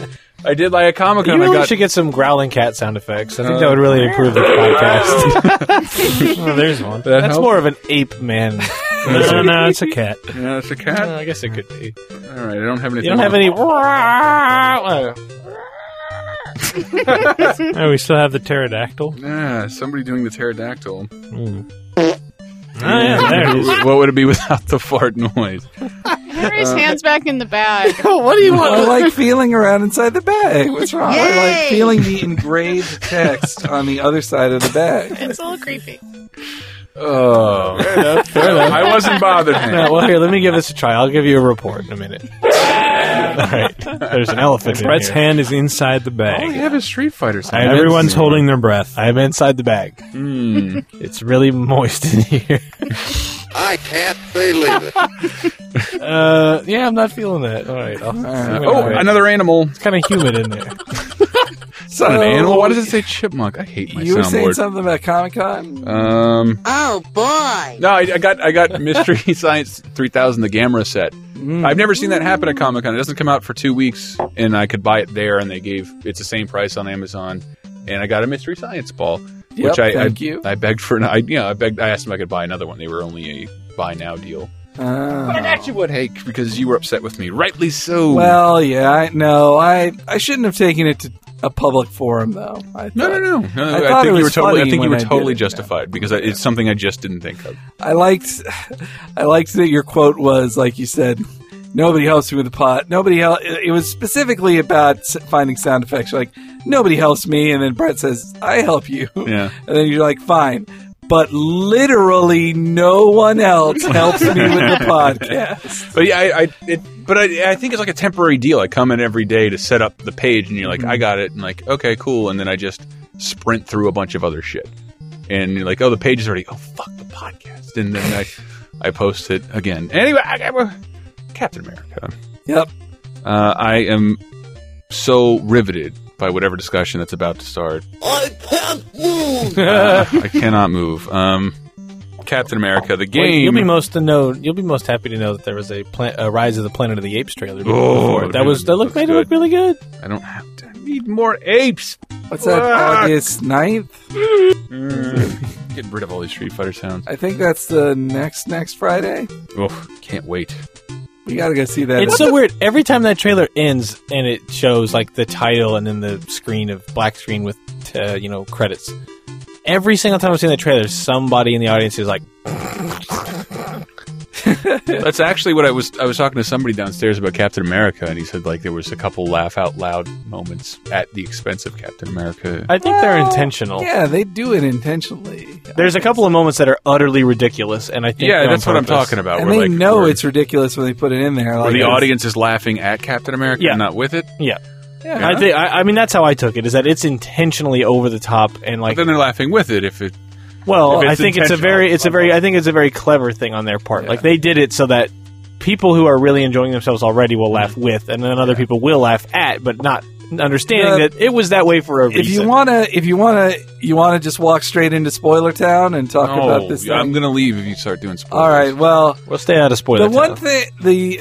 I did like a Comic You Con. really I got should get some growling cat sound effects. I think that would really improve the podcast. Oh, there's one. That That's help? more of an ape man. No, no, it's a cat. Yeah, it's a cat. Uh, I guess it could be. All right, I don't have anything. You don't have any. Oh, we still have the pterodactyl. Yeah, somebody doing the pterodactyl. Mm. Oh, yeah, there it is. What would it be without the fart noise? Henry's Uh, hands back in the bag. What do you want? I like feeling around inside the bag. What's wrong? I Yay! like feeling the engraved text on the other side of the bag. It's a little creepy. Oh, Fair enough. Fair enough. I wasn't bothered. No, well, here, let me give this a try. I'll give you a report in a minute. All right. There's an elephant in Brett's here. hand is inside the bag. All you have is Street Fighter. sound. I'm Everyone's in- holding their breath. I'm inside the bag. Mm. It's really moist in here. I can't believe it. Uh, yeah, I'm not feeling that. All right. I'll, Uh, oh, another animal. It's kind of humid in there. It's not an animal. Why does it say chipmunk? I hate my You were saying soundboard. something about Comic Con? Um. Oh, boy. No, I, I got I got Mystery Science three thousand, the Gamera set. I've never seen that happen at Comic Con. It doesn't come out for two weeks, and I could buy it there, and they gave it's the same price on Amazon. And I got a Mystery Science ball, Yep, which I thank I, you. I begged for. An, I yeah, I begged. I asked them if I could buy another one. They were only a buy now deal. Oh. But I got you would, Hake, because you were upset with me, rightly so. Well, yeah, I no, I I shouldn't have taken it to a public forum though. I no, thought, no, no, no. I, I, thought think it you were was totally. I funny think you when were I totally did it. justified because I, it's something I just didn't think of. I liked, I liked that your quote was like you said. Nobody helps me with the pot. Nobody help. It was specifically about s- finding sound effects. You're like, nobody helps me, and then Brett says, "I help you." Yeah. And then you're like, "Fine," but literally no one else helps me with the podcast. But yeah, I, I it, but I, I think it's like a temporary deal. I come in every day to set up the page, and you're like, I got it, and like, okay, cool, and then I just sprint through a bunch of other shit, and you're like, oh, the page is already. Oh, fuck the podcast, and then I, I post it again. Anyway, I, I, Captain America. Yep. Uh, I am so riveted by whatever discussion that's about to start. I can't move. Uh, I cannot move. Um, Captain America, the game. Well, you'll be most to know. You'll be most happy to know that there was a, plan- a Rise of the Planet of the Apes trailer. Oh, before. that was that looked made it look really good. I don't have to. I need more apes. What's that? Ah. August ninth? Mm. Getting rid of all these Street Fighter sounds. I think that's the next next Friday. Oh, can't wait. We gotta go see that. It's so weird. Every time that trailer ends and it shows like the title and then the screen of black screen with uh, you know credits. Every single time I've seen the trailer, somebody in the audience is like, That's actually what I was. I was talking to somebody downstairs about Captain America, and he said like there was a couple laugh out loud moments at the expense of Captain America. I think they're intentional. Yeah, they do it intentionally. There's a couple of moments that are utterly ridiculous, and I think Yeah, they're on that's what I'm purpose. talking about. And where, they like, know where- it's ridiculous when they put it in there. where Like the it's- audience is laughing at Captain America, Yeah. and not with it. Yeah. Yeah. I think. I, I mean, that's how I took it. Is that it's intentionally over the top and like. But then they're laughing with it if it. Well, if I it's think it's a intentional. very, it's a very, I think it's a very clever thing on their part. Like they did it so that people who are really enjoying themselves already will laugh with, and then other people will laugh at, but not understanding Uh, that it was that way for a reason. If you wanna, if you wanna, you wanna just walk straight into Spoiler Town and talk No, about this. yeah, thing? I'm going to leave if you start doing spoilers. All right. Well, we'll stay out of spoiler. the one town. thing, the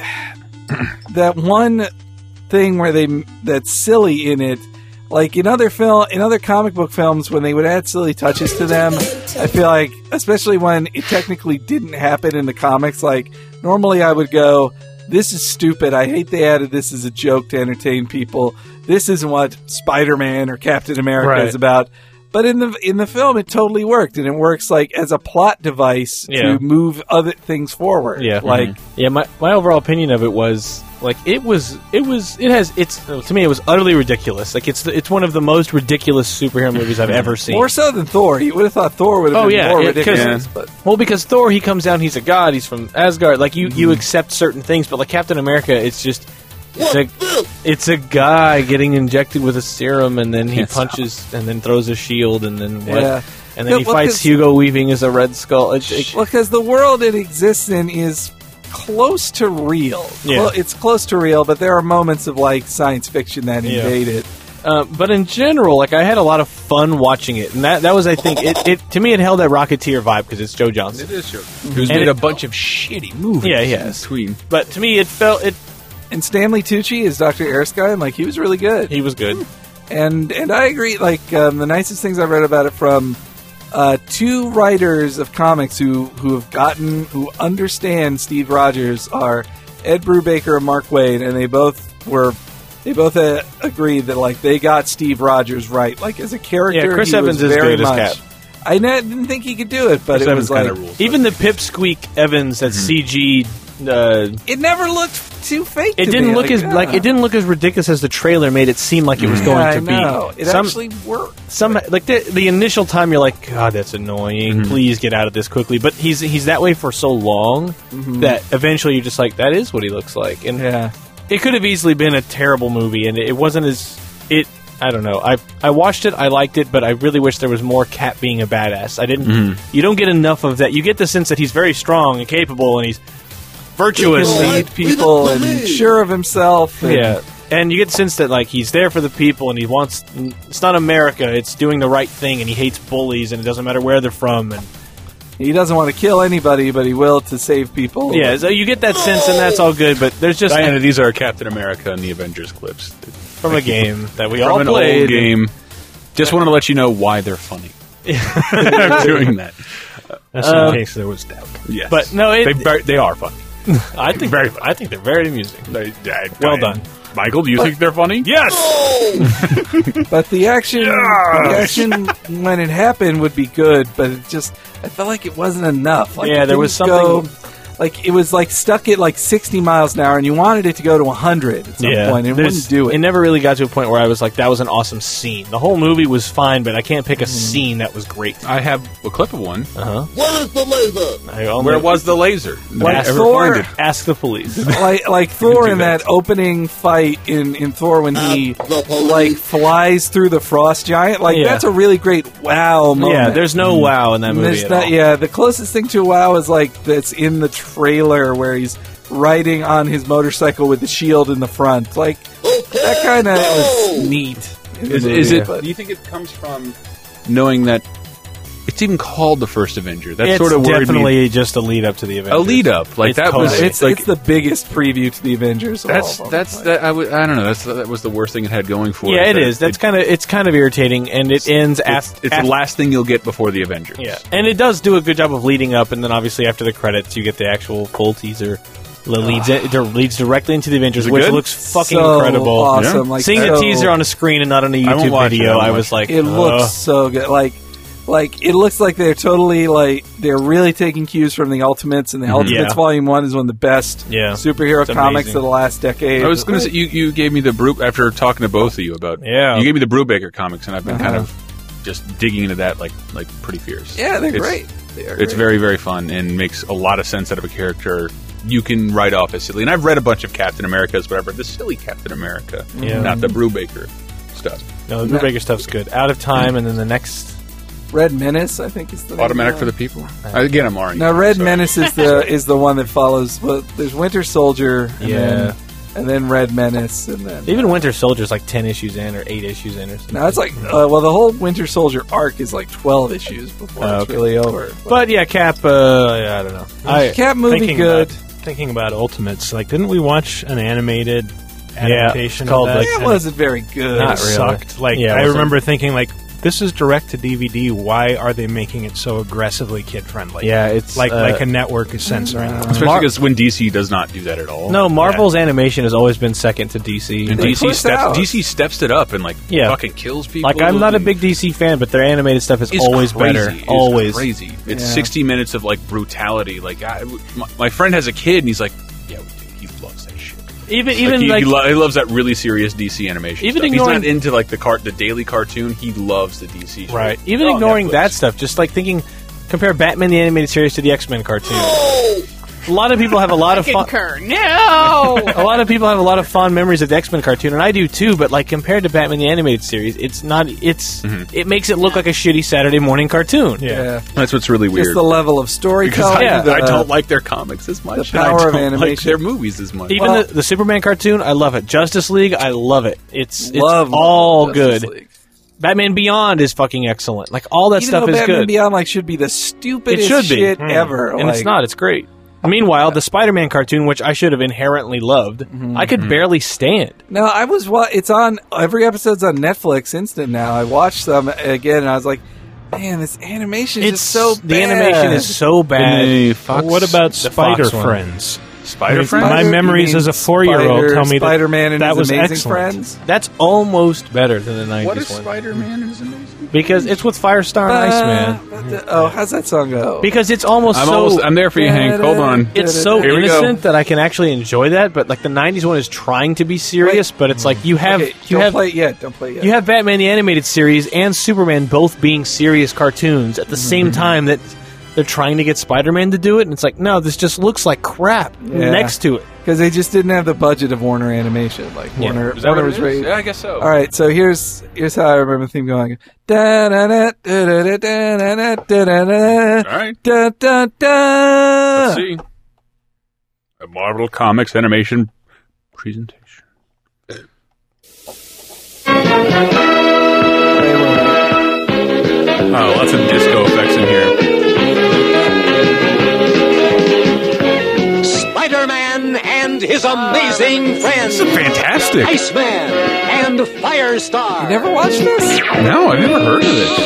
that one thing where they that's silly in it, like in other film, in other comic book films, when they would add silly touches to them, I feel like, especially when it technically didn't happen in the comics, like normally I would go, "This is stupid. I hate they added this as a joke to entertain people. This isn't what Spider-Man or Captain America Right. is about." But in the in the film, it totally worked, and it works like as a plot device Yeah. to move other things forward. Yeah, like yeah. My my overall opinion of it was like it was it was it has it's to me it was utterly ridiculous. Like it's the, it's one of the most ridiculous superhero movies I've ever seen. more so than Thor. You would have thought Thor would have Oh been yeah, more yeah, ridiculous. 'cause- But well, because Thor, he comes down, he's a god, he's from Asgard. Like you, you accept certain things, but like Captain America, it's just it's a it's a guy getting injected with a serum, and then he Yes. punches, and then throws a shield, and then what? Yeah. And then Yeah, he well, fights 'cause- Hugo Weaving as a Red Skull. It, it, well, because the world it exists in is close to real. Yeah. Well, it's close to real, but there are moments of like science fiction that Yeah. invade it. Uh, but in general, like I had a lot of fun watching it, and that that was, I think, it, it to me it held that Rocketeer vibe because it's Joe Johnson. It is true. Who's And made it- a bunch of shitty movies. Yeah, he has. Between. But to me, it felt it and Stanley Tucci is Doctor Erskine. Like, he was really good. He was good. And and I agree. Like, um, the nicest things I've read about it from uh, two writers of comics who, who have gotten, who understand Steve Rogers are Ed Brubaker and Mark Waid, and they both were, they both uh, agreed that, like, they got Steve Rogers right. Like, as a character, Yeah, Chris he Evans was is very good as much. Cap. I ne- didn't think he could do it, but Chris it Evans was like kinda rules. Even the Pipsqueak Evans that C G. Uh, it never looked too fake. It to didn't me. look like, as yeah. like it didn't look as ridiculous as the trailer made it seem like it was going Yeah, to I know. be. It Some- actually worked. Some like the, the initial time you're like, God, that's annoying. Please get out of this quickly. But he's he's that way for so long Mhm. that eventually you're just like, that is what he looks like. And Yeah. it could have easily been a terrible movie, and it wasn't as it. I don't know. I I watched it. I liked it, but I really wish there was more Cap being a badass. I didn't. Mhm. You don't get enough of that. You get the sense that he's very strong and capable, and he's virtuous. He can lead people and sure of himself. And Yeah, and you get the sense that like he's there for the people, and he wants. It's not America; it's doing the right thing, and he hates bullies, and it doesn't matter where they're from. And he doesn't want to kill anybody, but he will to save people. yeah, so you get that sense, and that's all good. But there's just Diana, these are Captain America and the Avengers clips from a game that we from all an played. old game. Just wanted to let you know why they're funny. I'm doing that. That's in Um, case there was doubt. Yes, But no, it- they, ver- they are funny. I think very. I think they're very amusing. They, I- Well I- done. Michael. Do you think they're funny? Yes. But the action, the action when it happened would be good, but it just I felt like it wasn't enough. Like, Yeah, it there was didn't something- go- like it was like stuck at like sixty miles an hour, and you wanted it to go to one hundred at some Yeah, point. And it there's- wouldn't do it. It never really got to a point where I was like, "That was an awesome scene." The whole movie was fine, but I can't pick a scene that was great. I have a clip of one. Uh huh. What is the laser? Where was the laser? Did I Ask, ever Thor- find it? ask the police. like like Thor do in that. that opening fight in, in Thor when he like flies through the frost giant. Like Yeah. that's a really great wow moment. Yeah, there's no wow in that And movie there's at not- all. Yeah, the closest thing to a wow is like that's in the trailer where he's riding on his motorcycle with the shield in the front. Like that kind of was neat. in the Is, movie, is it? but- Do you think it comes from knowing that it's even called the first Avenger? That It's sort of worried definitely me. just a lead up to the Avengers. A lead up, like It's that was. totally- It's like, it's the biggest preview to the Avengers. of that's all of them. that's that. I would. I don't know. That's that was the worst thing it had going for Yeah, it. it that is. That's kind of it's kind of irritating, and it ends It's, after. it's the last thing you'll get before the Avengers. Yeah, and it does do a good job of leading up, and then obviously after the credits, you get the actual full teaser. That leads it, it leads directly into the Avengers, Is it which good? looks fucking So incredible. awesome. Like, Seeing so- the teaser on a screen and not on a I won't YouTube watch it. I video, won't I watch was like, It looks "Ugh." so good. Like, like it looks like they're totally like they're really taking cues from the Ultimates, and the Ultimates Yeah. Volume One is one of the best Yeah. superhero It's comics amazing. of the last decade. I was going to say you, you gave me the Bru after talking to both of you about. Yeah. You gave me the Brubaker comics, and I've been kind Uh-huh. of just digging into that like like pretty fierce. Yeah, they're It's- great. They are It's great. very very fun and makes a lot of sense out of a character you can write off as silly. And I've read a bunch of Captain Americas, but I've read the silly Captain America, Yeah. not the Brubaker stuff. No, the Brubaker stuff's good. Out of Time, and then the next. Red Menace, I think is the name Automatic of for it. the people. Again, I'm already. Now, Red Menace is the is the one that follows. Well, there's Winter Soldier, and Yeah. then, and then Red Menace, and then Even Winter Soldier's like ten issues in or eight issues in or something. now it's like uh, well, the whole Winter Soldier arc is like twelve issues before Oh, it's okay. really over. But yeah, Cap. Uh, I don't know. I, Cap movie thinking good. About, thinking about Ultimates, like, didn't we watch an animated adaptation it's called, of that? like- It And wasn't very good. Not it really. sucked. Like, Yeah, it I wasn't- remember thinking, like, this is direct to D V D. Why are they making it so aggressively kid friendly? Yeah, it's like uh, like a network is censoring them. Especially Mar- because when D C does not do that at all. No, Marvel's animation has always been second to D C. And They D C push steps out. D C steps it up and like Yeah. fucking kills people. Like, I'm not a and- big D C fan, but their animated stuff is It's always crazy. better. It's Always. crazy. It's Yeah. sixty minutes of like brutality. Like I, my, my friend has a kid and he's like, yeah, he loves that shit. Even Like, even he, like he, lo- he loves that really serious D C animation. Even stuff. ignoring- he's not into like the cart the daily cartoon. He loves the D C. Shit. right. Even Oh, ignoring Netflix. that stuff, just like thinking, compare Batman the animated series to the X-Men cartoon. A lot of people have a lot of fun. Concur. No. A lot of people have a lot of fond memories of the X-Men cartoon, and I do too. But like compared to Batman the animated series, it's not. It's it makes it look like a shitty Saturday morning cartoon. Yeah, That's what's really just weird. the level of because storytelling. I, Yeah. the, I don't like their comics as much. the and I power of don't like animation. their movies as much. Even Well- the, the Superman cartoon, I love it. Justice League, I love it. It's it's love all Justice good. League. Batman Beyond is fucking excellent. Like all that Even stuff though is Batman good. Beyond like should be the stupidest It should be. shit Mm. ever, and like, it's not. It's great. Meanwhile, the Spider-Man cartoon, which I should have inherently loved, Mm-hmm. I could barely stand. No, I was. Wa- it's on every episode's on Netflix Instant now. I watched some again, and I was like, "Man, this animation is It's just so the bad." animation is so bad. The Fox- What about The Spider Fox one. Friends? Spider My Friends? memories as a four-year-old Spider- tell me that Spider-Man and that his was Amazing excellent. Friends. That's almost better than the nineties What is one. Spider-Man is amazing? Because it's with Firestar and Iceman. Uh, oh, how's that song go? Because it's almost I'm so... almost. I'm there for you, Hank. Hold on. It's so Here we go. innocent that I can actually enjoy that, but like the nineties one is trying to be serious, but it's like you have Okay, you don't have play it yet. Don't play it yet. you have Batman the Animated Series and Superman both being serious cartoons at the same time that they're trying to get Spider-Man to do it, and it's like, no, this just looks like crap Yeah. next to it. Because they just didn't have the budget of Warner Animation. Like Yeah. Warner, Is that Warner what was it is? raised. Yeah, I guess so. All right, so here's here's how I remember the theme going. Da da da da da da da da da da. All right. Da da da. Let's see. A Marvel Comics animation presentation. Oh, lots of disco effects in here. Spider-Man and his amazing friends. This is fantastic. Iceman and Firestar. You never watched this? No, I've never heard of this.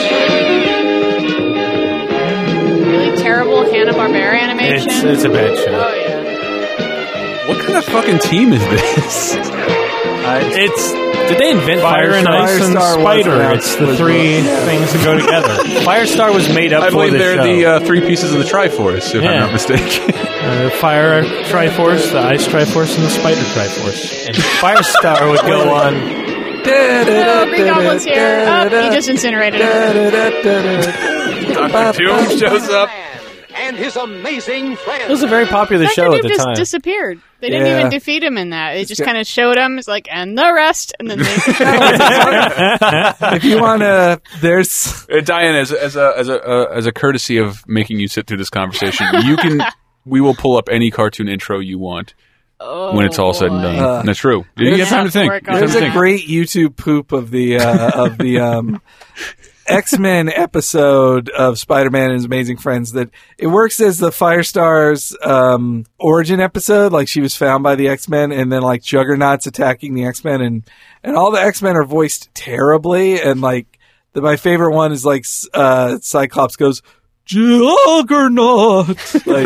Really terrible Hanna-Barbera animation. It's, it's a bad show. Oh, yeah. What kind of fucking team is this? Uh, it's did they invent Fire and Firestar? Ice and Firestar was Spider. announced It's the was- three yeah. things that go together. Firestar was made up I for believe the they're show. the uh, three pieces of the Triforce, if I'm Yeah. not mistaken. Uh, the Fire Triforce, the Ice Triforce, and the Spider Triforce. and Firestar would go on. Oh, Green Goblin's here. Oh, he just incinerated him. Doctor Doom shows up. And his amazing friends. It was a very popular Doctor show Doom at the just time. disappeared. They didn't Yeah. even defeat him in that. They just kind of showed him. It's like, and the rest. And then they... If you want to, there's Uh, Diane, as, as a as a uh, as a courtesy of making you sit through this conversation, you can. We will pull up any cartoon intro you want oh, when it's all said and done. Uh, and that's true. You have time to think. work You have there's time to a think. great YouTube poop of the uh, of the um, X-Men episode of Spider-Man and His Amazing Friends that it works as the Firestar's um, origin episode, like she was found by the X-Men, and then like Juggernaut's attacking the X-Men, and and all the X-Men are voiced terribly, and like the, my favorite one is like uh, Cyclops goes Juggernaut, like,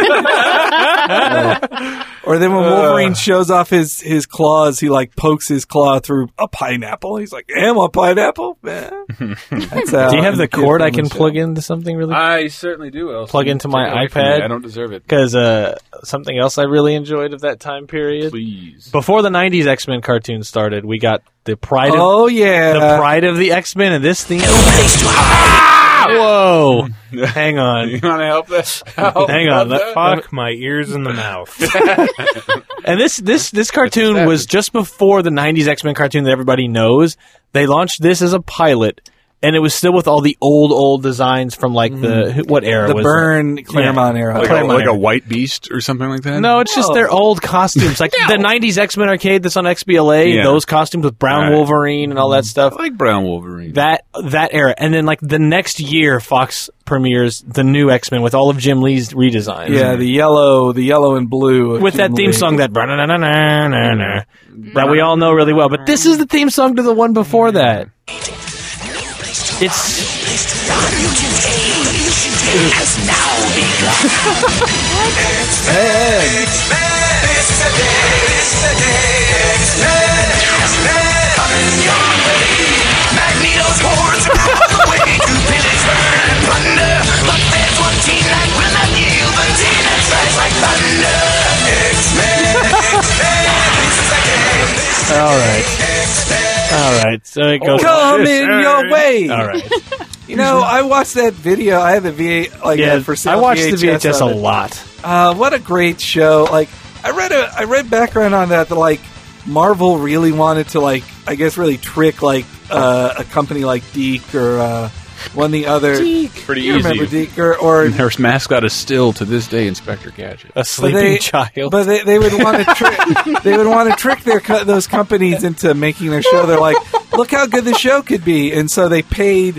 uh, or then when Wolverine shows off his his claws, he like pokes his claw through a pineapple. He's like, "Am a pineapple, man." That's how Do you have the kid cord from I the can show. plug into something really? I certainly do. Elsie. Plug into my Take it away from me. iPad? I don't deserve it. Because uh, something else I really enjoyed of that time period. Please. Before the nineties X-Men cartoon started, we got the pride of Oh yeah, the pride of the X-Men, and this theme. Whoa! Hang on. You want to help this? Hang on. Let- Fuck my ears in the mouth. And this this this cartoon was just before the nineties X-Men cartoon that everybody knows. They launched this as a pilot, and it was still with all the old old designs from like the who- what era the was Byrne it? Claremont Yeah. era. Like, a, Claremont like a era. white beast or something like that? No, it's just No. their old costumes, like the nineties X-Men arcade that's on X B L A. Yeah. Those costumes with Brown Right. Wolverine and all that stuff. I like Brown Wolverine. That that era, and then like the next year, Fox premieres the new X-Men with all of Jim Lee's redesigns. Yeah, the yellow, the yellow and blue of with that Jim theme Lee. song that that we all know really well. But this is the theme song to the one before that. It's Magneto's hordes across the way to pillage, burn, and plunder. But there's one team that will not yield, the team that strikes like thunder. X-Men, X-Men, this is the game. This is the all right, all right. So it goes. Coming your way. All right. You know, I watched that video. I had the V A like Yeah, uh, for sale I watched the V V H S H S a of it. lot. Uh, what a great show! Like, I read a I read background on that that like Marvel really wanted to like I guess really trick like uh, a company like Deke or uh, one of the other. Deke. Pretty you easy. Remember Deke or, or And their mascot is still to this day Inspector Gadget. A sleeping they, child. But they, they would want to trick they would want to trick their co- those companies into making their show. They're like, look how good the show could be, and so they paid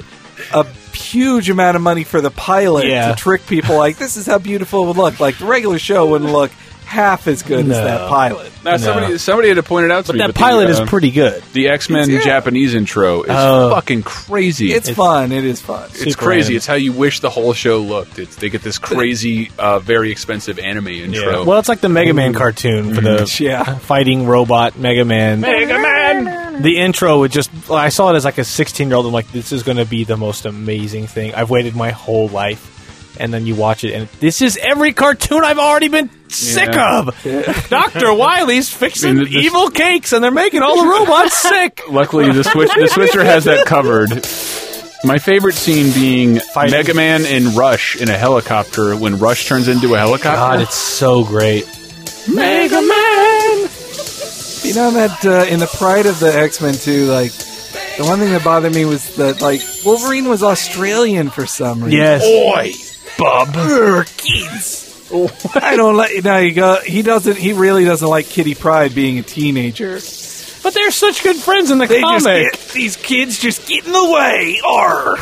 a huge amount of money for the pilot Yeah. to trick people. Like, this is how beautiful it would look. Like, the regular show wouldn't look half as good No. as that pilot. Now, No. somebody somebody had to point it out to But me. that but pilot the, is uh, pretty good. The X-Men It's- yeah. Japanese intro is Oh. fucking crazy. It's, It's- fun. It is fun. It's super crazy. anime. It's how you wish the whole show looked. It's they get this crazy, uh, very expensive anime intro. Well, it's like the Mega Man cartoon for the Yeah. fighting robot Mega Man. Mega Man! The intro would just, I saw it as like a sixteen year old. I'm like, this is going to be the most amazing thing. I've waited my whole life. And then you watch it, and this is every cartoon I've already been sick Yeah. of. Doctor Wily's fixing I mean, this- evil cakes, and they're making all the robots sick. Luckily, the Switch the Switcher has that covered. My favorite scene being Fighting. Mega Man and Rush in a helicopter when Rush turns into a helicopter. God, it's so great. Mega Man! You know that uh, in the Pride of the X-Men too, like, the one thing that bothered me was that, like, Wolverine was Australian for some reason. Yes. Oi, Bub. Urgh, kids. I don't like. No, you go. He doesn't. He really doesn't like Kitty Pryde being a teenager. But they're such good friends in the They just comic. get, these kids just get in the way. Arr.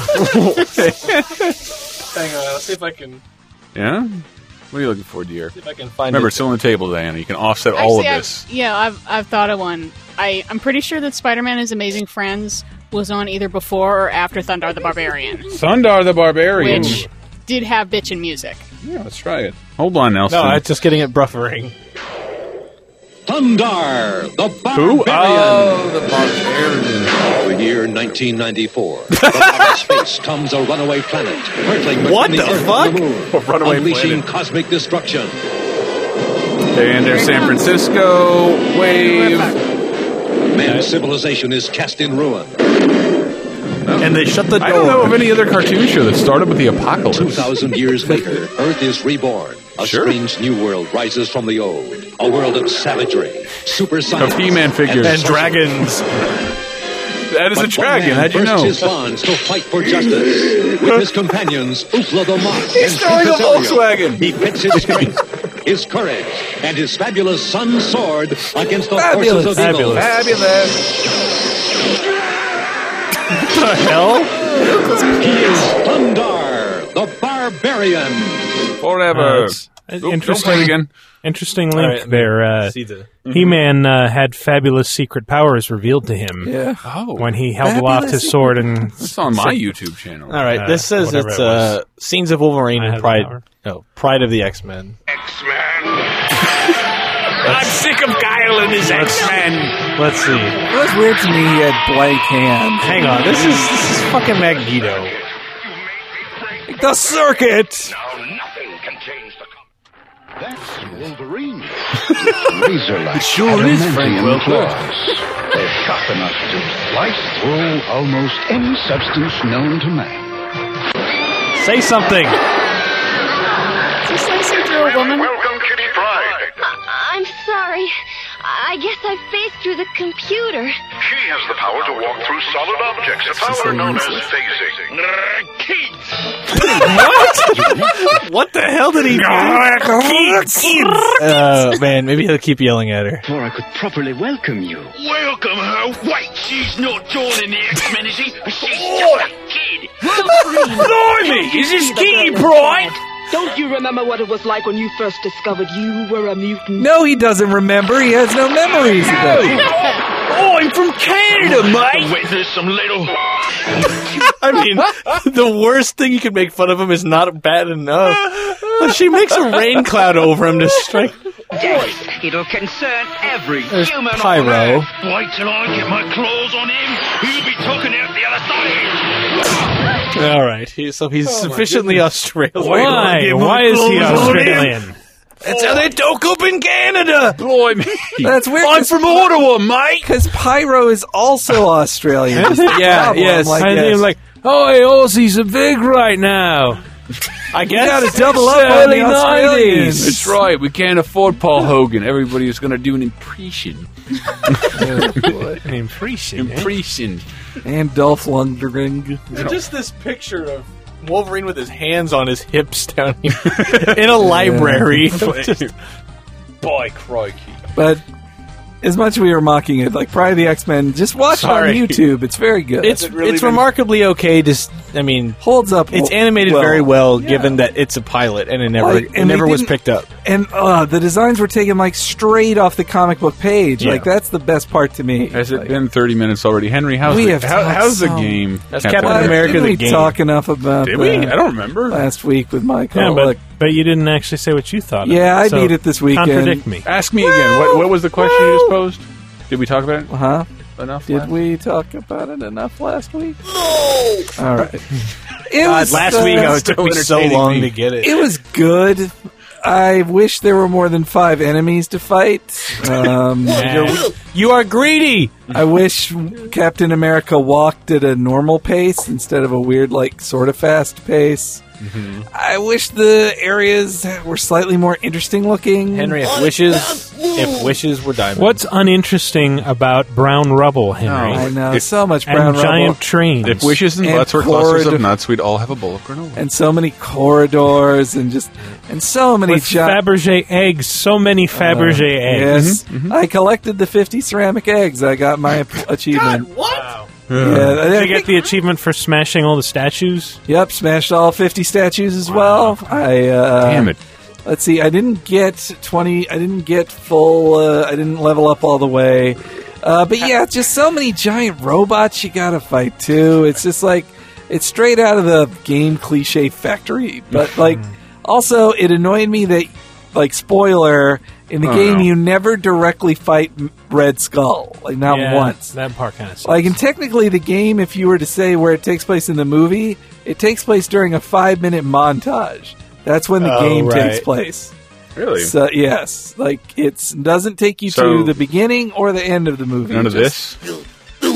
Hang on, I'll see if I can, Yeah. What are you looking for, dear? see if I can find Remember, it. it's still on the table, Diana. You can offset all of Actually, this. I've, yeah, I've I've thought of one. I I'm pretty sure that Spider-Man: His Amazing Friends was on either before or after Thundar the Barbarian, Thundar the Barbarian. which did have bitchin' music. Yeah, let's try it. Hold on, Nelson. No, it's just getting it buffering. Thundar, the Who? Barbarian. Oh, the Barbarian. The year nineteen ninety-four. From outer space comes a runaway planet, hurtling What between the Earth fuck? and the moon, A runaway unleashing planet. cosmic destruction. And there's San Francisco wave. Man's civilization is cast in ruin. And they shut the door. I don't know of any other cartoon show that started with the apocalypse. Two thousand years later, Earth is reborn. A Sure. strange new world rises from the old. A world of savagery, super science, Of He-Man figures. And dragons. That is a But one dragon. man How'd you bursts know? his bonds to fight for justice. With his companions, Oofla the Moth He's and throwing a Tinkasario, Volkswagen. He pits his strength, his courage, and his fabulous sun sword against the Fabulous. forces of evil. Fabulous. What the hell? He is Thundar, the Barbarian. Forever. Uh, it's Oop, don't interesting. play it again. Interesting All link right, there. Uh, see the- He-Man uh, had fabulous secret powers revealed to him Yeah. Oh. when he held Fabulous aloft his sword and It's on my YouTube channel. All right, Uh, this says whatever it's it was. uh, Scenes of Wolverine I and have the Pride. power. No, Pride of the X-Men. I'm sick of Guile and his X-Men. Let's see. It was weird to me he had blank hands. Hang on, this is this is fucking Magneto. The circuit! Wolverine. Razor-like. It sure is Frank claws. They're sharp enough to slice through almost any substance known to man. Say something. Is he slicing through a woman? Welcome, Kitty Pryde. I'm sorry. I guess I phased through the computer. She has the power to walk through solid objects, a power known as phasing. Kids! What the hell did he do? Uh, man, maybe he'll keep yelling at her. Before I could properly welcome you. Welcome her. Wait, she's not joining the X-Men, is she? She's just a kid. Blimey, is this Kitty Pryde? Don't you remember what it was like when you first discovered you were a mutant? No, he doesn't remember. He has no memories of that. I'm from Canada, mate. Witness some little... I mean, the worst thing you could make fun of him is not bad enough. But she makes a rain cloud over him to strike. Yes, it'll concern every There's human Pyro. on Earth. Wait till I get my claws on him. He'll be talking out the other side. All right, he, so he's sufficiently Australian. Why? Why is he Australian? That's how they talk up in Canada. Blimey. That's weird. I'm from Ottawa, mate. Because Pyro is also Australian. That's the Yeah, problem. yes. Like, I yes. think like, oh, hey, Aussies are big right now. I You guess. gotta double up on Early the Australians. That's right. We can't afford Paul Hogan. Everybody is going to do an impression. An impression. eh? Impression. And Dolph Lundgren. Just this picture of Wolverine with his hands on his hips down here in a library. Just- By crikey. But as much as we were mocking it, like Pride of the X-Men, just watch Sorry. it on YouTube. It's very good. It's it's remarkably okay. Just I mean, holds up. It's well- animated well. very well, Yeah. given that it's a pilot and it never Like, it and they never was didn't- picked up. And uh, the designs were taken like straight off the comic book page. Yeah. Like that's the best part to me. Has it been thirty minutes already? Henry, how's, We the, have how, talked how's the so- game? That's Captain America, Didn't the we game. talk enough about Did we? that I don't remember. last week with Michael. Yeah, but Look, but you didn't actually say what you thought. Yeah, of it, I so beat it this weekend. Contradict me. Ask me again. What, what was the question you just posed? Did we talk about it? huh? Enough? Did last- we talk about it enough last week? No. All right. It God, was last uh, week it took me so entertaining long me. to get it. It was good. I wish there were more than five enemies to fight. Um, You're- you are greedy. I wish Captain America walked at a normal pace instead of a weird, like, sort of fast pace. I wish the areas were slightly more interesting looking. Henry, if wishes if wishes were diamonds. What's uninteresting about brown rubble, Henry? I know, If- so much and brown giant rubble. trains. If wishes and, And butts were clusters corridor- of nuts, we'd all have a bowl of granola. And so many corridors and just and so many With giant Fabergé eggs, so many Fabergé eggs. Yes, I collected the fifty ceramic eggs. I got my achievement. Wow. Yeah, I Did you think- get the achievement for smashing all the statues? Yep, smashed all fifty statues as well. I uh, Damn it. Let's see. I didn't get twenty. I didn't get full. Uh, I didn't level up all the way. Uh, but yeah, just so many giant robots you gotta fight too. It's just like it's straight out of the game cliche factory. But like, also it annoyed me that like spoiler in the Oh, game no. you never directly fight M- Red Skull. Like not Yeah, once. That part kind of sucks. Like, and technically, the game, if you were to say where it takes place in the movie, it takes place during a five-minute montage. That's when the Oh, game right. takes place. Really? So yes, like it doesn't take you So- to the beginning or the end of the movie. None of Just- this?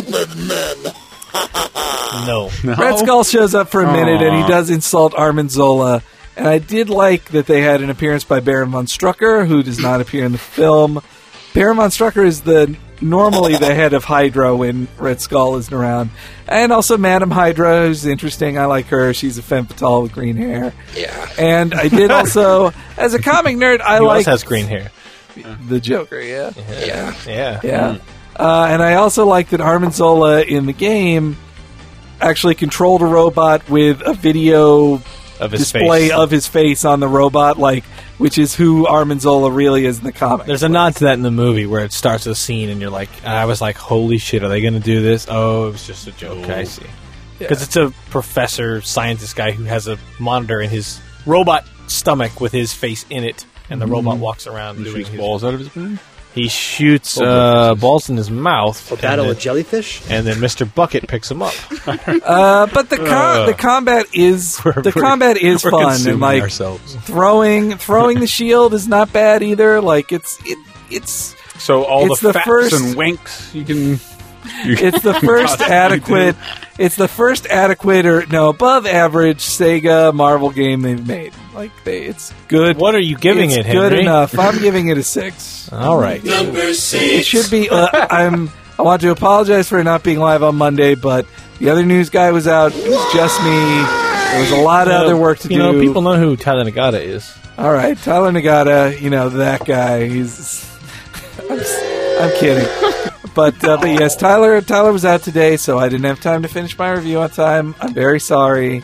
No. Red Skull shows up for a minute and he Aw. does insult Armin Zola. And I did like that they had an appearance by Baron von Strucker, who does not appear in the film. Baron von Strucker is the normally the head of Hydra when Red Skull isn't around. And also Madame Hydra, who's interesting. I like her. She's a femme fatale with green hair. Yeah. And I did also, as a comic nerd, I Who like else has green hair? the Joker, yeah. Yeah. Yeah. Yeah. Uh, and I also like that Armin Zola in the game actually controlled a robot with a video Of his display face. of his face on the robot, like which is who Armin Zola really is in the comic. There's a nod to that in the movie where it starts a scene and you're like, and I was like, holy shit, are they going to do this? Oh, it was just a joke. I see. Because it's a professor, scientist guy who has a monitor in his robot stomach with his face in it, and the robot walks around He doing shoots his balls out of his brain? He shoots Oh, uh, references. balls in his mouth. A battle and with then, jellyfish? and then Mister Bucket picks him up. Uh, but the com- Uh. the combat is We're- the we're- combat is we're fun consuming and like ourselves. throwing throwing the shield is not bad either. Like it's it, it's So all It's the, the faps first- and winks you can... You it's the first possibly adequate do. it's the first adequate or no above average Sega Marvel game they've made. Like they it's good. What are you giving it's it, good Henry? enough. I'm giving it a six. All right. It should be. Uh, I'm. I want to apologize for it not being live on Monday, but the other news guy was out. It was just me. There was a lot of You know, other work to you do. know, people know who Tyler Nagata is. All right, Tyler Nagata. You know that guy. He's. I'm, s- I'm kidding. But uh, but yes, Tyler. Tyler was out today, so I didn't have time to finish my review on time. I'm very sorry.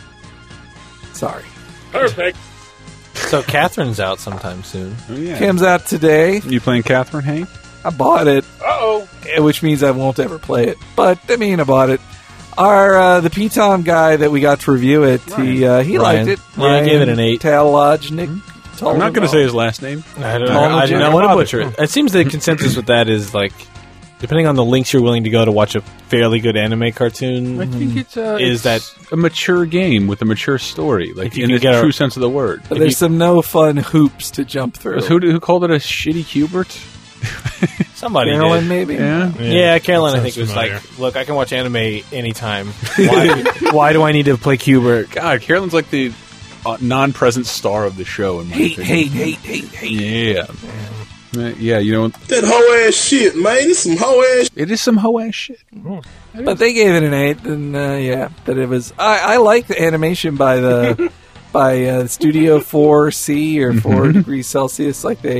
Sorry. Perfect. So Catherine's out sometime soon. Oh, yeah. Kim's out today. You playing Catherine, Hank? I bought it. Uh-oh. eh, which means I won't ever play it. But I mean, I bought it. Our uh, the P Tom guy that we got to review it, he uh, he Ryan. liked it. Yeah, I gave it an eight. Talodgnik. I'm not going to say his last name. I don't Tolnick. know. I do not want to butcher it. Oh. It seems the consensus with that is like, depending on the links you're willing to go to watch a fairly good anime cartoon, I think it's, uh, is it's a mature game with a mature story, like If you in can the get a- true sense of the word. But there's some no fun hoops to jump through. Who, who called it a shitty Hubert? somebody Carolyn, did. maybe. Yeah. Yeah, Caroline, I that think, sounds was familiar. like, look, I can watch anime anytime. Why, why do I need to play Cubert? God, Carolyn's like the uh, non-present star of the show. In my Hate, opinion. hate, hate, hate, hate. Yeah. Uh, Yeah, you know, That hoe ass shit, man. It's some hoe ass. it is some hoe ass shit. But they gave it an eight, and uh, yeah, that it was. I, I like the animation by the by uh, Studio Four C or four degrees Celsius. Like they,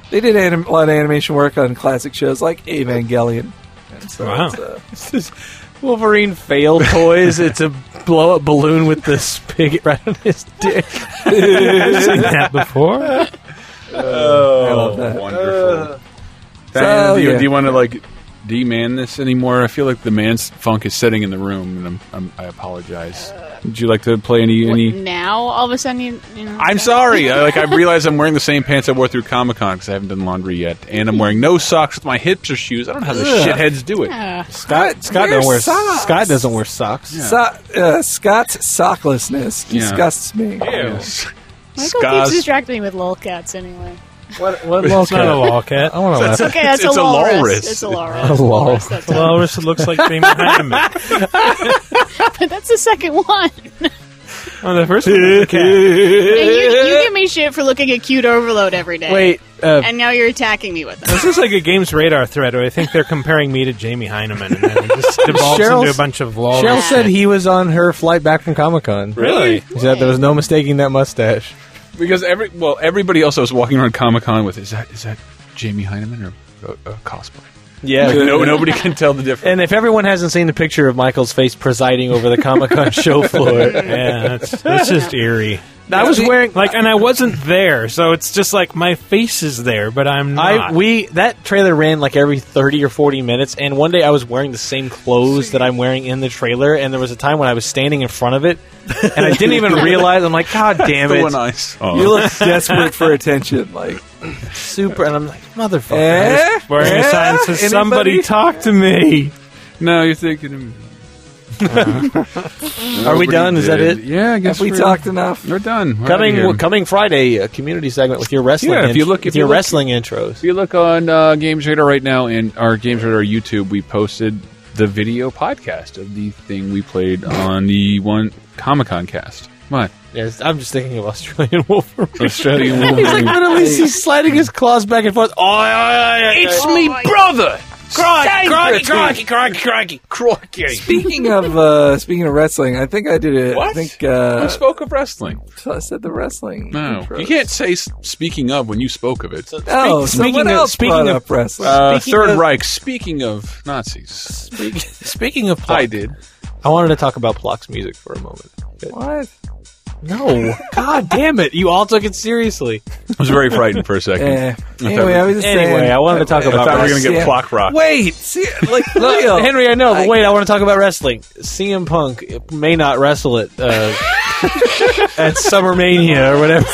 they did anim- a lot of animation work on classic shows like Evangelion. And so Wow. it's, uh, This is Wolverine fail toys. It's a blow up balloon with the spigot right on his dick. I've seen that before. Oh, I love that. Wonderful. So, Diana, do you, yeah. do you want to like de-man this anymore? I feel like the man's funk is setting in the room, and I'm, I'm, I apologize. Would you like to play any? any? Now, all of a sudden, you, you know. I'm sorry. I, like I realize I'm wearing the same pants I wore through Comic Con because I haven't done laundry yet, and I'm wearing no socks with my hips or shoes. I don't know how the Ugh. shitheads do it. Yeah. Scott Scott Wear don't wear socks. Scott doesn't wear socks. So, uh, Scott's socklessness Yeah. disgusts me. Yes. Michael keeps distracting me with lolcats anyway. What? What? It's not a lolcat. I want to laugh. Okay, that's It's a a walrus. walrus. It's a walrus. A lol. Walrus, that's The it. walrus looks like Jamie Heineman. But that's the second one. Oh, the first one was a cat. And you, you give me shit for looking at Cute Overload every day. Wait. Uh, And now you're attacking me with it. This is like a Games Radar thread where I think they're comparing me to Jamie Heineman, and then it just devolves Cheryl's- into a bunch of walrus. Cheryl said he was on her flight back from Comic Con. Really? He said there was no mistaking that mustache. Because every well, everybody else I was walking around Comic Con with is that is that Jamie Heineman or a, a cosplay? Yeah. Like, no, nobody can tell the difference. And if everyone hasn't seen the picture of Michael's face presiding over the Comic Con show floor, Yeah, that's, that's just eerie. I was wearing Like, and I wasn't there, so it's just like my face is there, but I'm not. I we that trailer ran like every thirty or forty minutes, and one day I was wearing the same clothes that I'm wearing in the trailer, and there was a time when I was standing in front of it, and I didn't even realize. I'm like, God damn the it! one I saw. You look desperate for attention. Like, Super, and I'm like, motherfucker. eh? wearing a sign that Eh? says, "Somebody Anybody? talk to me." No, you're thinking of me. Are we done? Is that it? Yeah, I guess Have we we're- talked enough? We're done. We're outta Coming here. coming Friday, a community segment with your wrestling. Yeah, if you int- look- if with you your look- wrestling intros. If you look on uh, Games Radar right now in our Games Radar YouTube, we posted the video podcast of the thing we played on the one Comic Con cast. What? Yes, I'm just thinking of Australian Wolverine. Australian He's like Wolverine. literally he's sliding his claws back and forth. Oh, yeah, yeah, yeah. It's me, brother. Crikey, crikey, Crikey, crikey, crikey, crikey. Speaking of uh, speaking of wrestling, I think I did it. What? I think uh, Who spoke of wrestling? so I said the wrestling. No, intros. you can't say s- "speaking of" when you spoke of it. Oh, Speaking someone of- else speaking brought of- up wrestling. Uh, Speaking Third of- Reich. Speaking of Nazis, Speak, speaking of, I Plock, did. I wanted to talk about Plock's music for a moment. what? No, God damn it! You all took it seriously. I was very frightened for a second. Eh. I thought Anyway, we- I was just Anyway, saying. I wanted to talk I about thought we were going to wrestling. get Yeah. Clock Rock. Wait, see, like, real. Henry, I know, but I- wait, I want to talk about wrestling. C M Punk may not wrestle at uh, at SummerMania or whatever.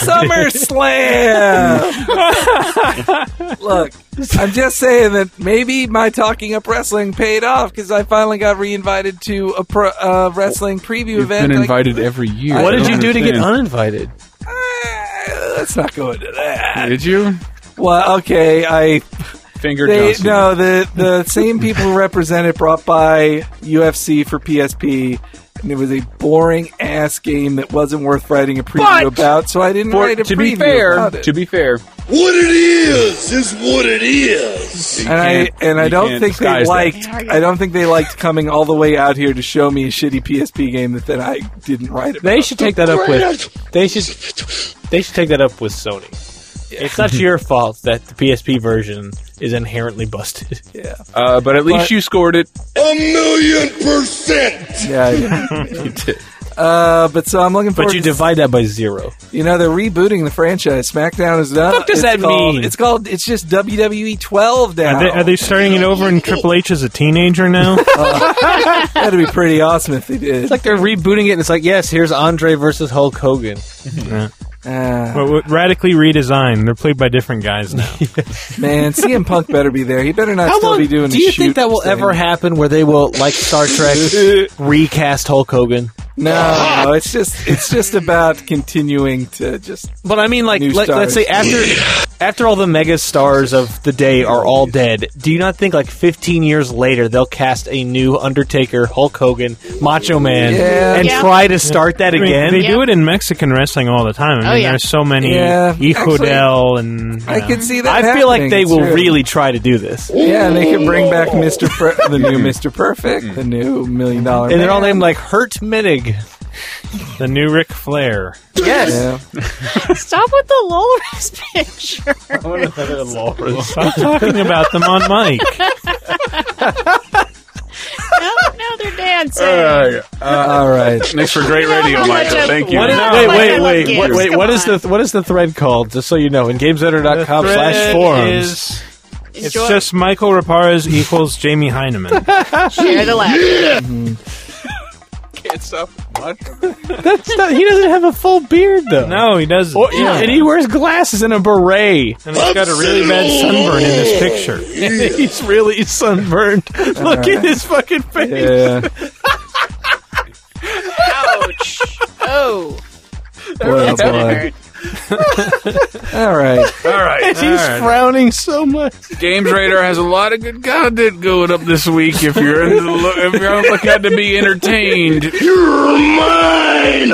SummerSlam. Look, I'm just saying that maybe my talking up wrestling paid off because I finally got reinvited to a pro, uh, wrestling preview You've event. been like- invited every year. What I did don't you do to get understand. uninvited? Uh, let's not go into that. Did you? Well, okay, I Finger they, Johnson. no the the same people who represent it brought by U F C for P S P, and it was a boring ass game that wasn't worth writing a preview But- about. So I didn't For- write a to preview be fair, about it. to be fair, What it is is what it is. and I can't- and I you don't can't think they disguise that. liked. I don't think they liked coming all the way out here to show me a shitty P S P game that then I didn't write about. They should take that up with. They should. They should take that up with Sony. It's not your fault that the P S P version is inherently busted. Yeah, uh, but at least But- you scored it. A million percent. yeah, I did. You did. Uh, but so I'm looking forward. But you to divide that by zero. You know, they're rebooting the franchise. SmackDown is done. What the fuck does It's that called- mean? It's called. It's just W W E twelve now. Are they, are they starting it over and Triple H as a teenager now? That'd be pretty awesome if they did. It's like they're rebooting it, and it's like, yes, here's Andre versus Hulk Hogan. Yeah. Uh, Well, what- radically redesigned. They're played by different guys now. man, C M Punk better be there. He better not How still long be doing. do the you think shoot that will thing. ever happen where they will, like Star Trek, recast Hulk Hogan? No, no, it's just it's just about continuing to just. But I mean, like, New let, let's say stars. after after all the mega stars of the day are all dead, do you not think like fifteen years later they'll cast a new Undertaker, Hulk Hogan, Macho Man, Yeah. and Yeah. try to start that I mean, again? they Yeah. do it in Mexican wrestling all the time. I mean, Oh, yeah. there's so many Yeah, Hijo actually, del and. you I know. can see that. I feel like happening. they It's will true. really try to do this. Yeah, and they can bring back Mister Per- the new Mister Perfect, the new Million Dollar. And they're all Man. named like Hurt Menig. The new Ric Flair. Yes. Stop with the Loris picture. Stop talking about them on mic. no, no, they're dancing. All right. Uh, All right. Thanks for great You know radio, how much Michael. I- Thank you. What is, No, wait, like, I wait, love wait, games. wait, wait. Come What is on. the what is the thread called? Just so you know, in gamesbetter dot com slash forums. Is, it's Enjoy. just Michael Raparez equals Jamie Heineman. Share the laugh. Can't stop much. That's not. He doesn't have a full beard though. No, he doesn't. Or- Yeah. And he wears glasses and a beret. And he's got a really bad sunburn in this picture. He's really sunburned. Look at his fucking face. Yeah. Ouch. Oh. Well, That's gonna boy. hurt. All right. All right. And he's all right. frowning so much. Games Radar has a lot of good content going up this week. If you're into the lo- if you're on the lookout to be entertained, You're mine!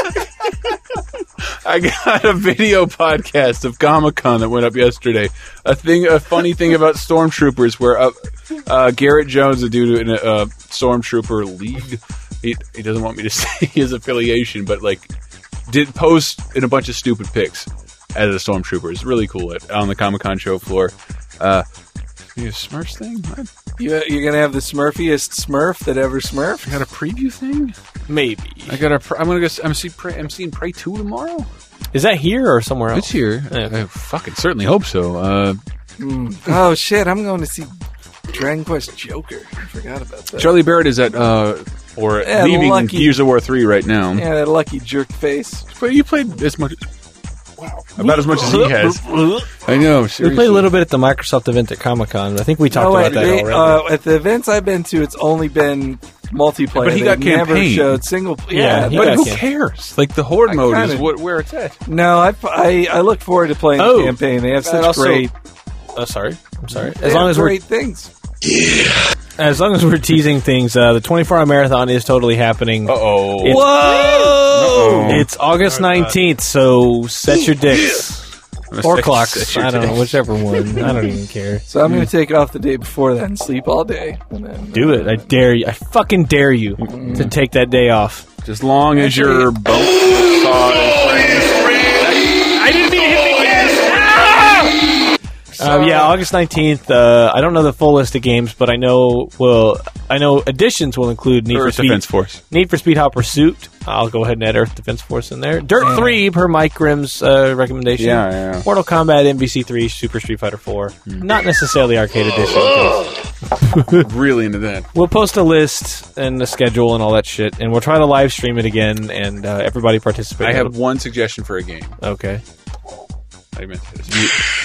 I got a video podcast of Comic-Con that went up yesterday. A thing, a funny thing about Stormtroopers, where uh, uh, Garrett Jones, the dude in a uh, Stormtrooper League, he, he doesn't want me to say his affiliation, but like, did post in a bunch of stupid pics as a Stormtrooper. It's really cool at, on the Comic-Con show floor. Uh, you a Smurfs thing? I, You, you're going to have the smurfiest smurf that ever smurfed? I got a preview thing. Maybe. I got a. Pr- I'm gonna go. I'm see. Prey, I'm seeing Prey two tomorrow. Is that here or somewhere else? It's here. Yeah. I fucking certainly hope so. Uh, Mm. Oh, shit. I'm going to see Dragon Quest Joker. I forgot about that. Charlie Barrett is at uh, or Yeah, leaving lucky- Gears of War three right now. Yeah, that lucky jerk face. But you played as much. Wow, about as much as he has. I know. We Seriously. played a little bit at the Microsoft event at Comic Con. I think we talked No, about at, that they, already. uh, at the events I've been to, it's only been multiplayer. But he got They've never campaign. showed single. Yeah, Yeah, he but But got who campaign. cares? Like the Horde I mode kinda- is what where it's at. no, I, I I look forward to playing Oh. the campaign. They have And such also- great, Oh, sorry. I'm sorry. they As long have as we're great things. as long as we're teasing things, uh, the twenty-four hour marathon is totally happening. Uh oh. It's- Whoa! It's August nineteenth, so set your dicks. Or clocks. I don't know, whichever one. I don't even care. So I'm going to take off the day before that and sleep all day. And then, Do it. I dare you. I fucking dare you to take that day off. As long as your boat saw I didn't mean to hit the gas! Uh, yeah, August nineteenth. Uh, I don't know the full list of games, but I know. Well, I know additions will include Need for Earth Speed, Defense Force. Need for Speed Hot Pursuit. I'll go ahead and add Earth Defense Force in there. Dirt three per Mike Grimm's uh, recommendation. Yeah, yeah. Mortal Kombat, M V C three, Super Street Fighter four. Not necessarily Arcade Edition. Really into that. We'll post a list and the schedule and all that shit, and we'll try to live stream it again, and uh, everybody participate. I have one suggestion for a game. Okay. I meant to say this.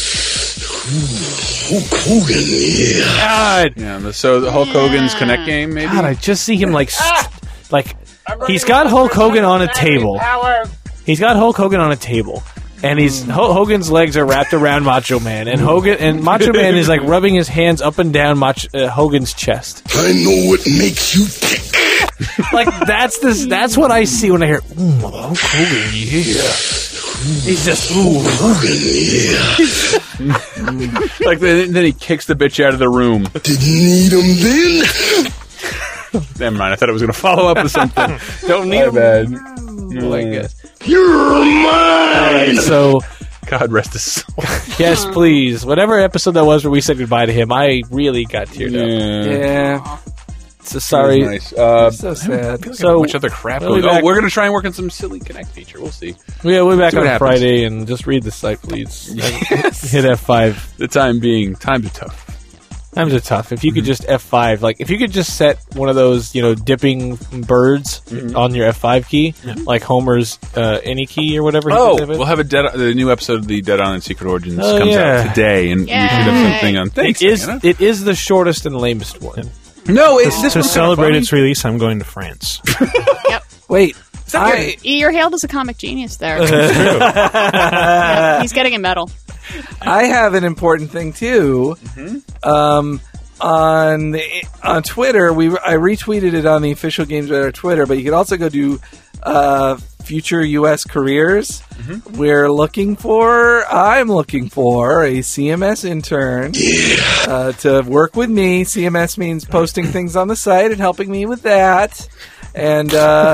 Hulk Hogan, yeah. God. Yeah, the- so the Hulk Hogan's Connect game, maybe? God, I just see him like, st- like he's got Hulk Hogan on a table. He's got Hulk Hogan on a table, and he's Hulk Hogan's legs are wrapped around Macho Man, and Hogan and Macho Man is like rubbing his hands up and down Macho, uh, Hogan's chest. I know what makes you tick. Like that's this. That's what I see when I hear ooh, Hulk Hogan. Yeah. He's just ooh. Hogan, yeah. Like then, then he kicks the bitch out of the room. Didn't need him then. Never mind. I thought it was going to follow up with something. Don't need My him. bad. Oh, I guess. You're All mine. right, so God rest his soul. yes, please. Whatever episode that was where we said goodbye to him, I really got teared up. Yeah. So sorry. Nice. Uh, So sad. so So much other crap. we'll be going- back- Oh, we're going to try and work on some silly Connect feature. We'll see. Yeah, we'll be back See what on happens. Friday, and just read the site, please. Hit F five. The time being, times are tough. Times are tough. If you could just F five, like if you could just set one of those, you know, dipping birds on your F five key, like Homer's uh, any key or whatever. he Oh, did with it. we'll have a dead, the new episode of the Dead Island Secret Origins Oh, comes yeah. out today, and we should have something on. Thanks, it is. Anna. It is the shortest and lamest one. No, it's this To one's celebrate kinda its release, I'm going to France. Yep. Wait. I, You're hailed as a comic genius there. Yeah, he's getting a medal. I have an important thing too. Um, on the, on Twitter, we I retweeted it on the official Games Radar Twitter, but you could also go to uh, future U S careers. We're looking for. I'm looking for a C M S intern uh, to work with me. C M S means posting things on the site and helping me with that. And uh,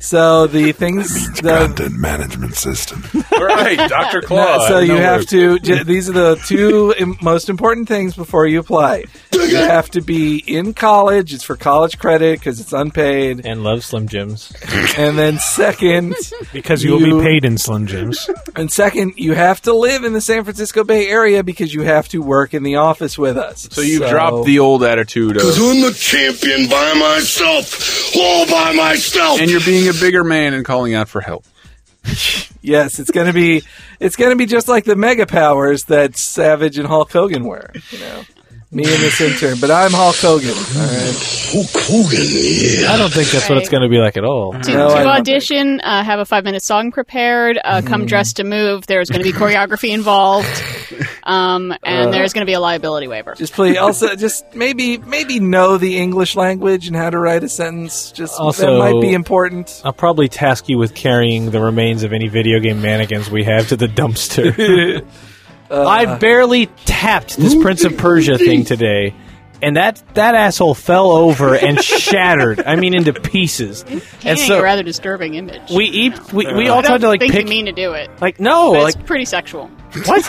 So the things the content management system. All right, Doctor Claw. No, so you have to. j- These are the two im- most important things before you apply. You have to be in college. It's for college credit because it's unpaid. And love Slim Jims. And then second, because you will be paid in Slim Jims. And second, you have to live in the San Francisco Bay Area because you have to work in the office with us. So you've dropped the old attitude of, Because I'm the champion by myself, all by myself. and you're being a bigger man and calling out for help. Yes, it's gonna be. It's gonna be just like the mega powers that Savage and Hulk Hogan were. You know, me and this intern, but I'm Hulk Hogan. All right, Hulk Hogan. Yeah. I don't think that's what it's going to be like at all. To, No, to I don't audition, uh, have a five-minute song prepared, uh, come dressed to move. There's going to be choreography involved, um, and Uh, there's going to be a liability waiver. just please. Also, just maybe maybe know the English language and how to write a sentence. Just Also, that might be important. I'll probably task you with carrying the remains of any video game mannequins we have to the dumpster. I barely tapped this Prince of Persia thing today, and that, that asshole fell over and shattered. I mean, into pieces. And Painting so a rather disturbing image. we eat. We, we I all don't tried to like think pick. you mean to do it. Like no, But like it's pretty sexual. what?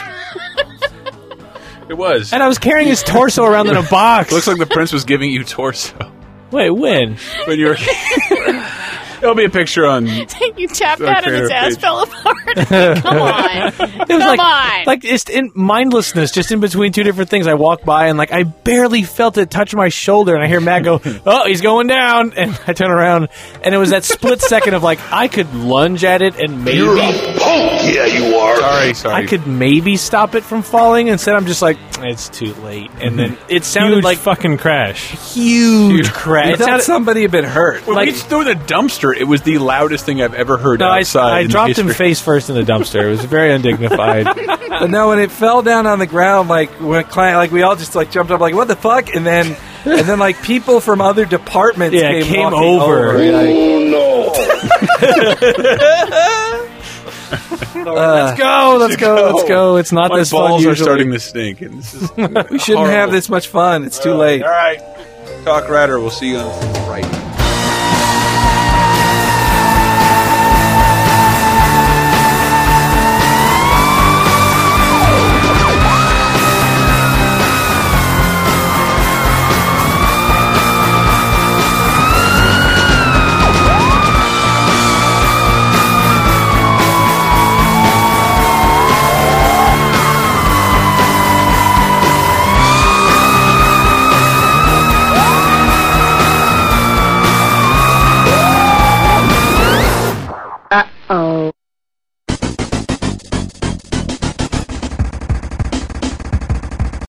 It was. And I was carrying his torso around in a box. Looks like the prince was giving you torso. Wait, when? When you were. There'll be a picture on. You tapped Our out and its creator ass page. fell apart. Come on. It was Come like, on. like just in mindlessness, just in between two different things. I walked by and like I barely felt it touch my shoulder, and I hear Matt go, "Oh, he's going down!" And I turn around, and it was that split second of like I could lunge at it and maybe, You're a punk. Yeah, you are. Sorry, sorry. I could maybe stop it from falling. Instead, I'm just like, it's too late. And then it sounded Huge like fucking crash. huge crash. I It thought sounded- somebody had been hurt. When like- we threw the dumpster, it was the loudest thing I've ever heard No, I, outside. I in dropped him history. face first in the dumpster. It was very undignified. But no, when it fell down on the ground, like when client, like we all just like jumped up, like what the fuck, and then and then like people from other departments Yeah, came, came walking over. over. Oh, no. let's go, let's go, let's go. It's not My this fun balls are usually. starting to stink. And this is We shouldn't have this much fun. It's too late. All right. Talk Rider. We'll see you on Friday.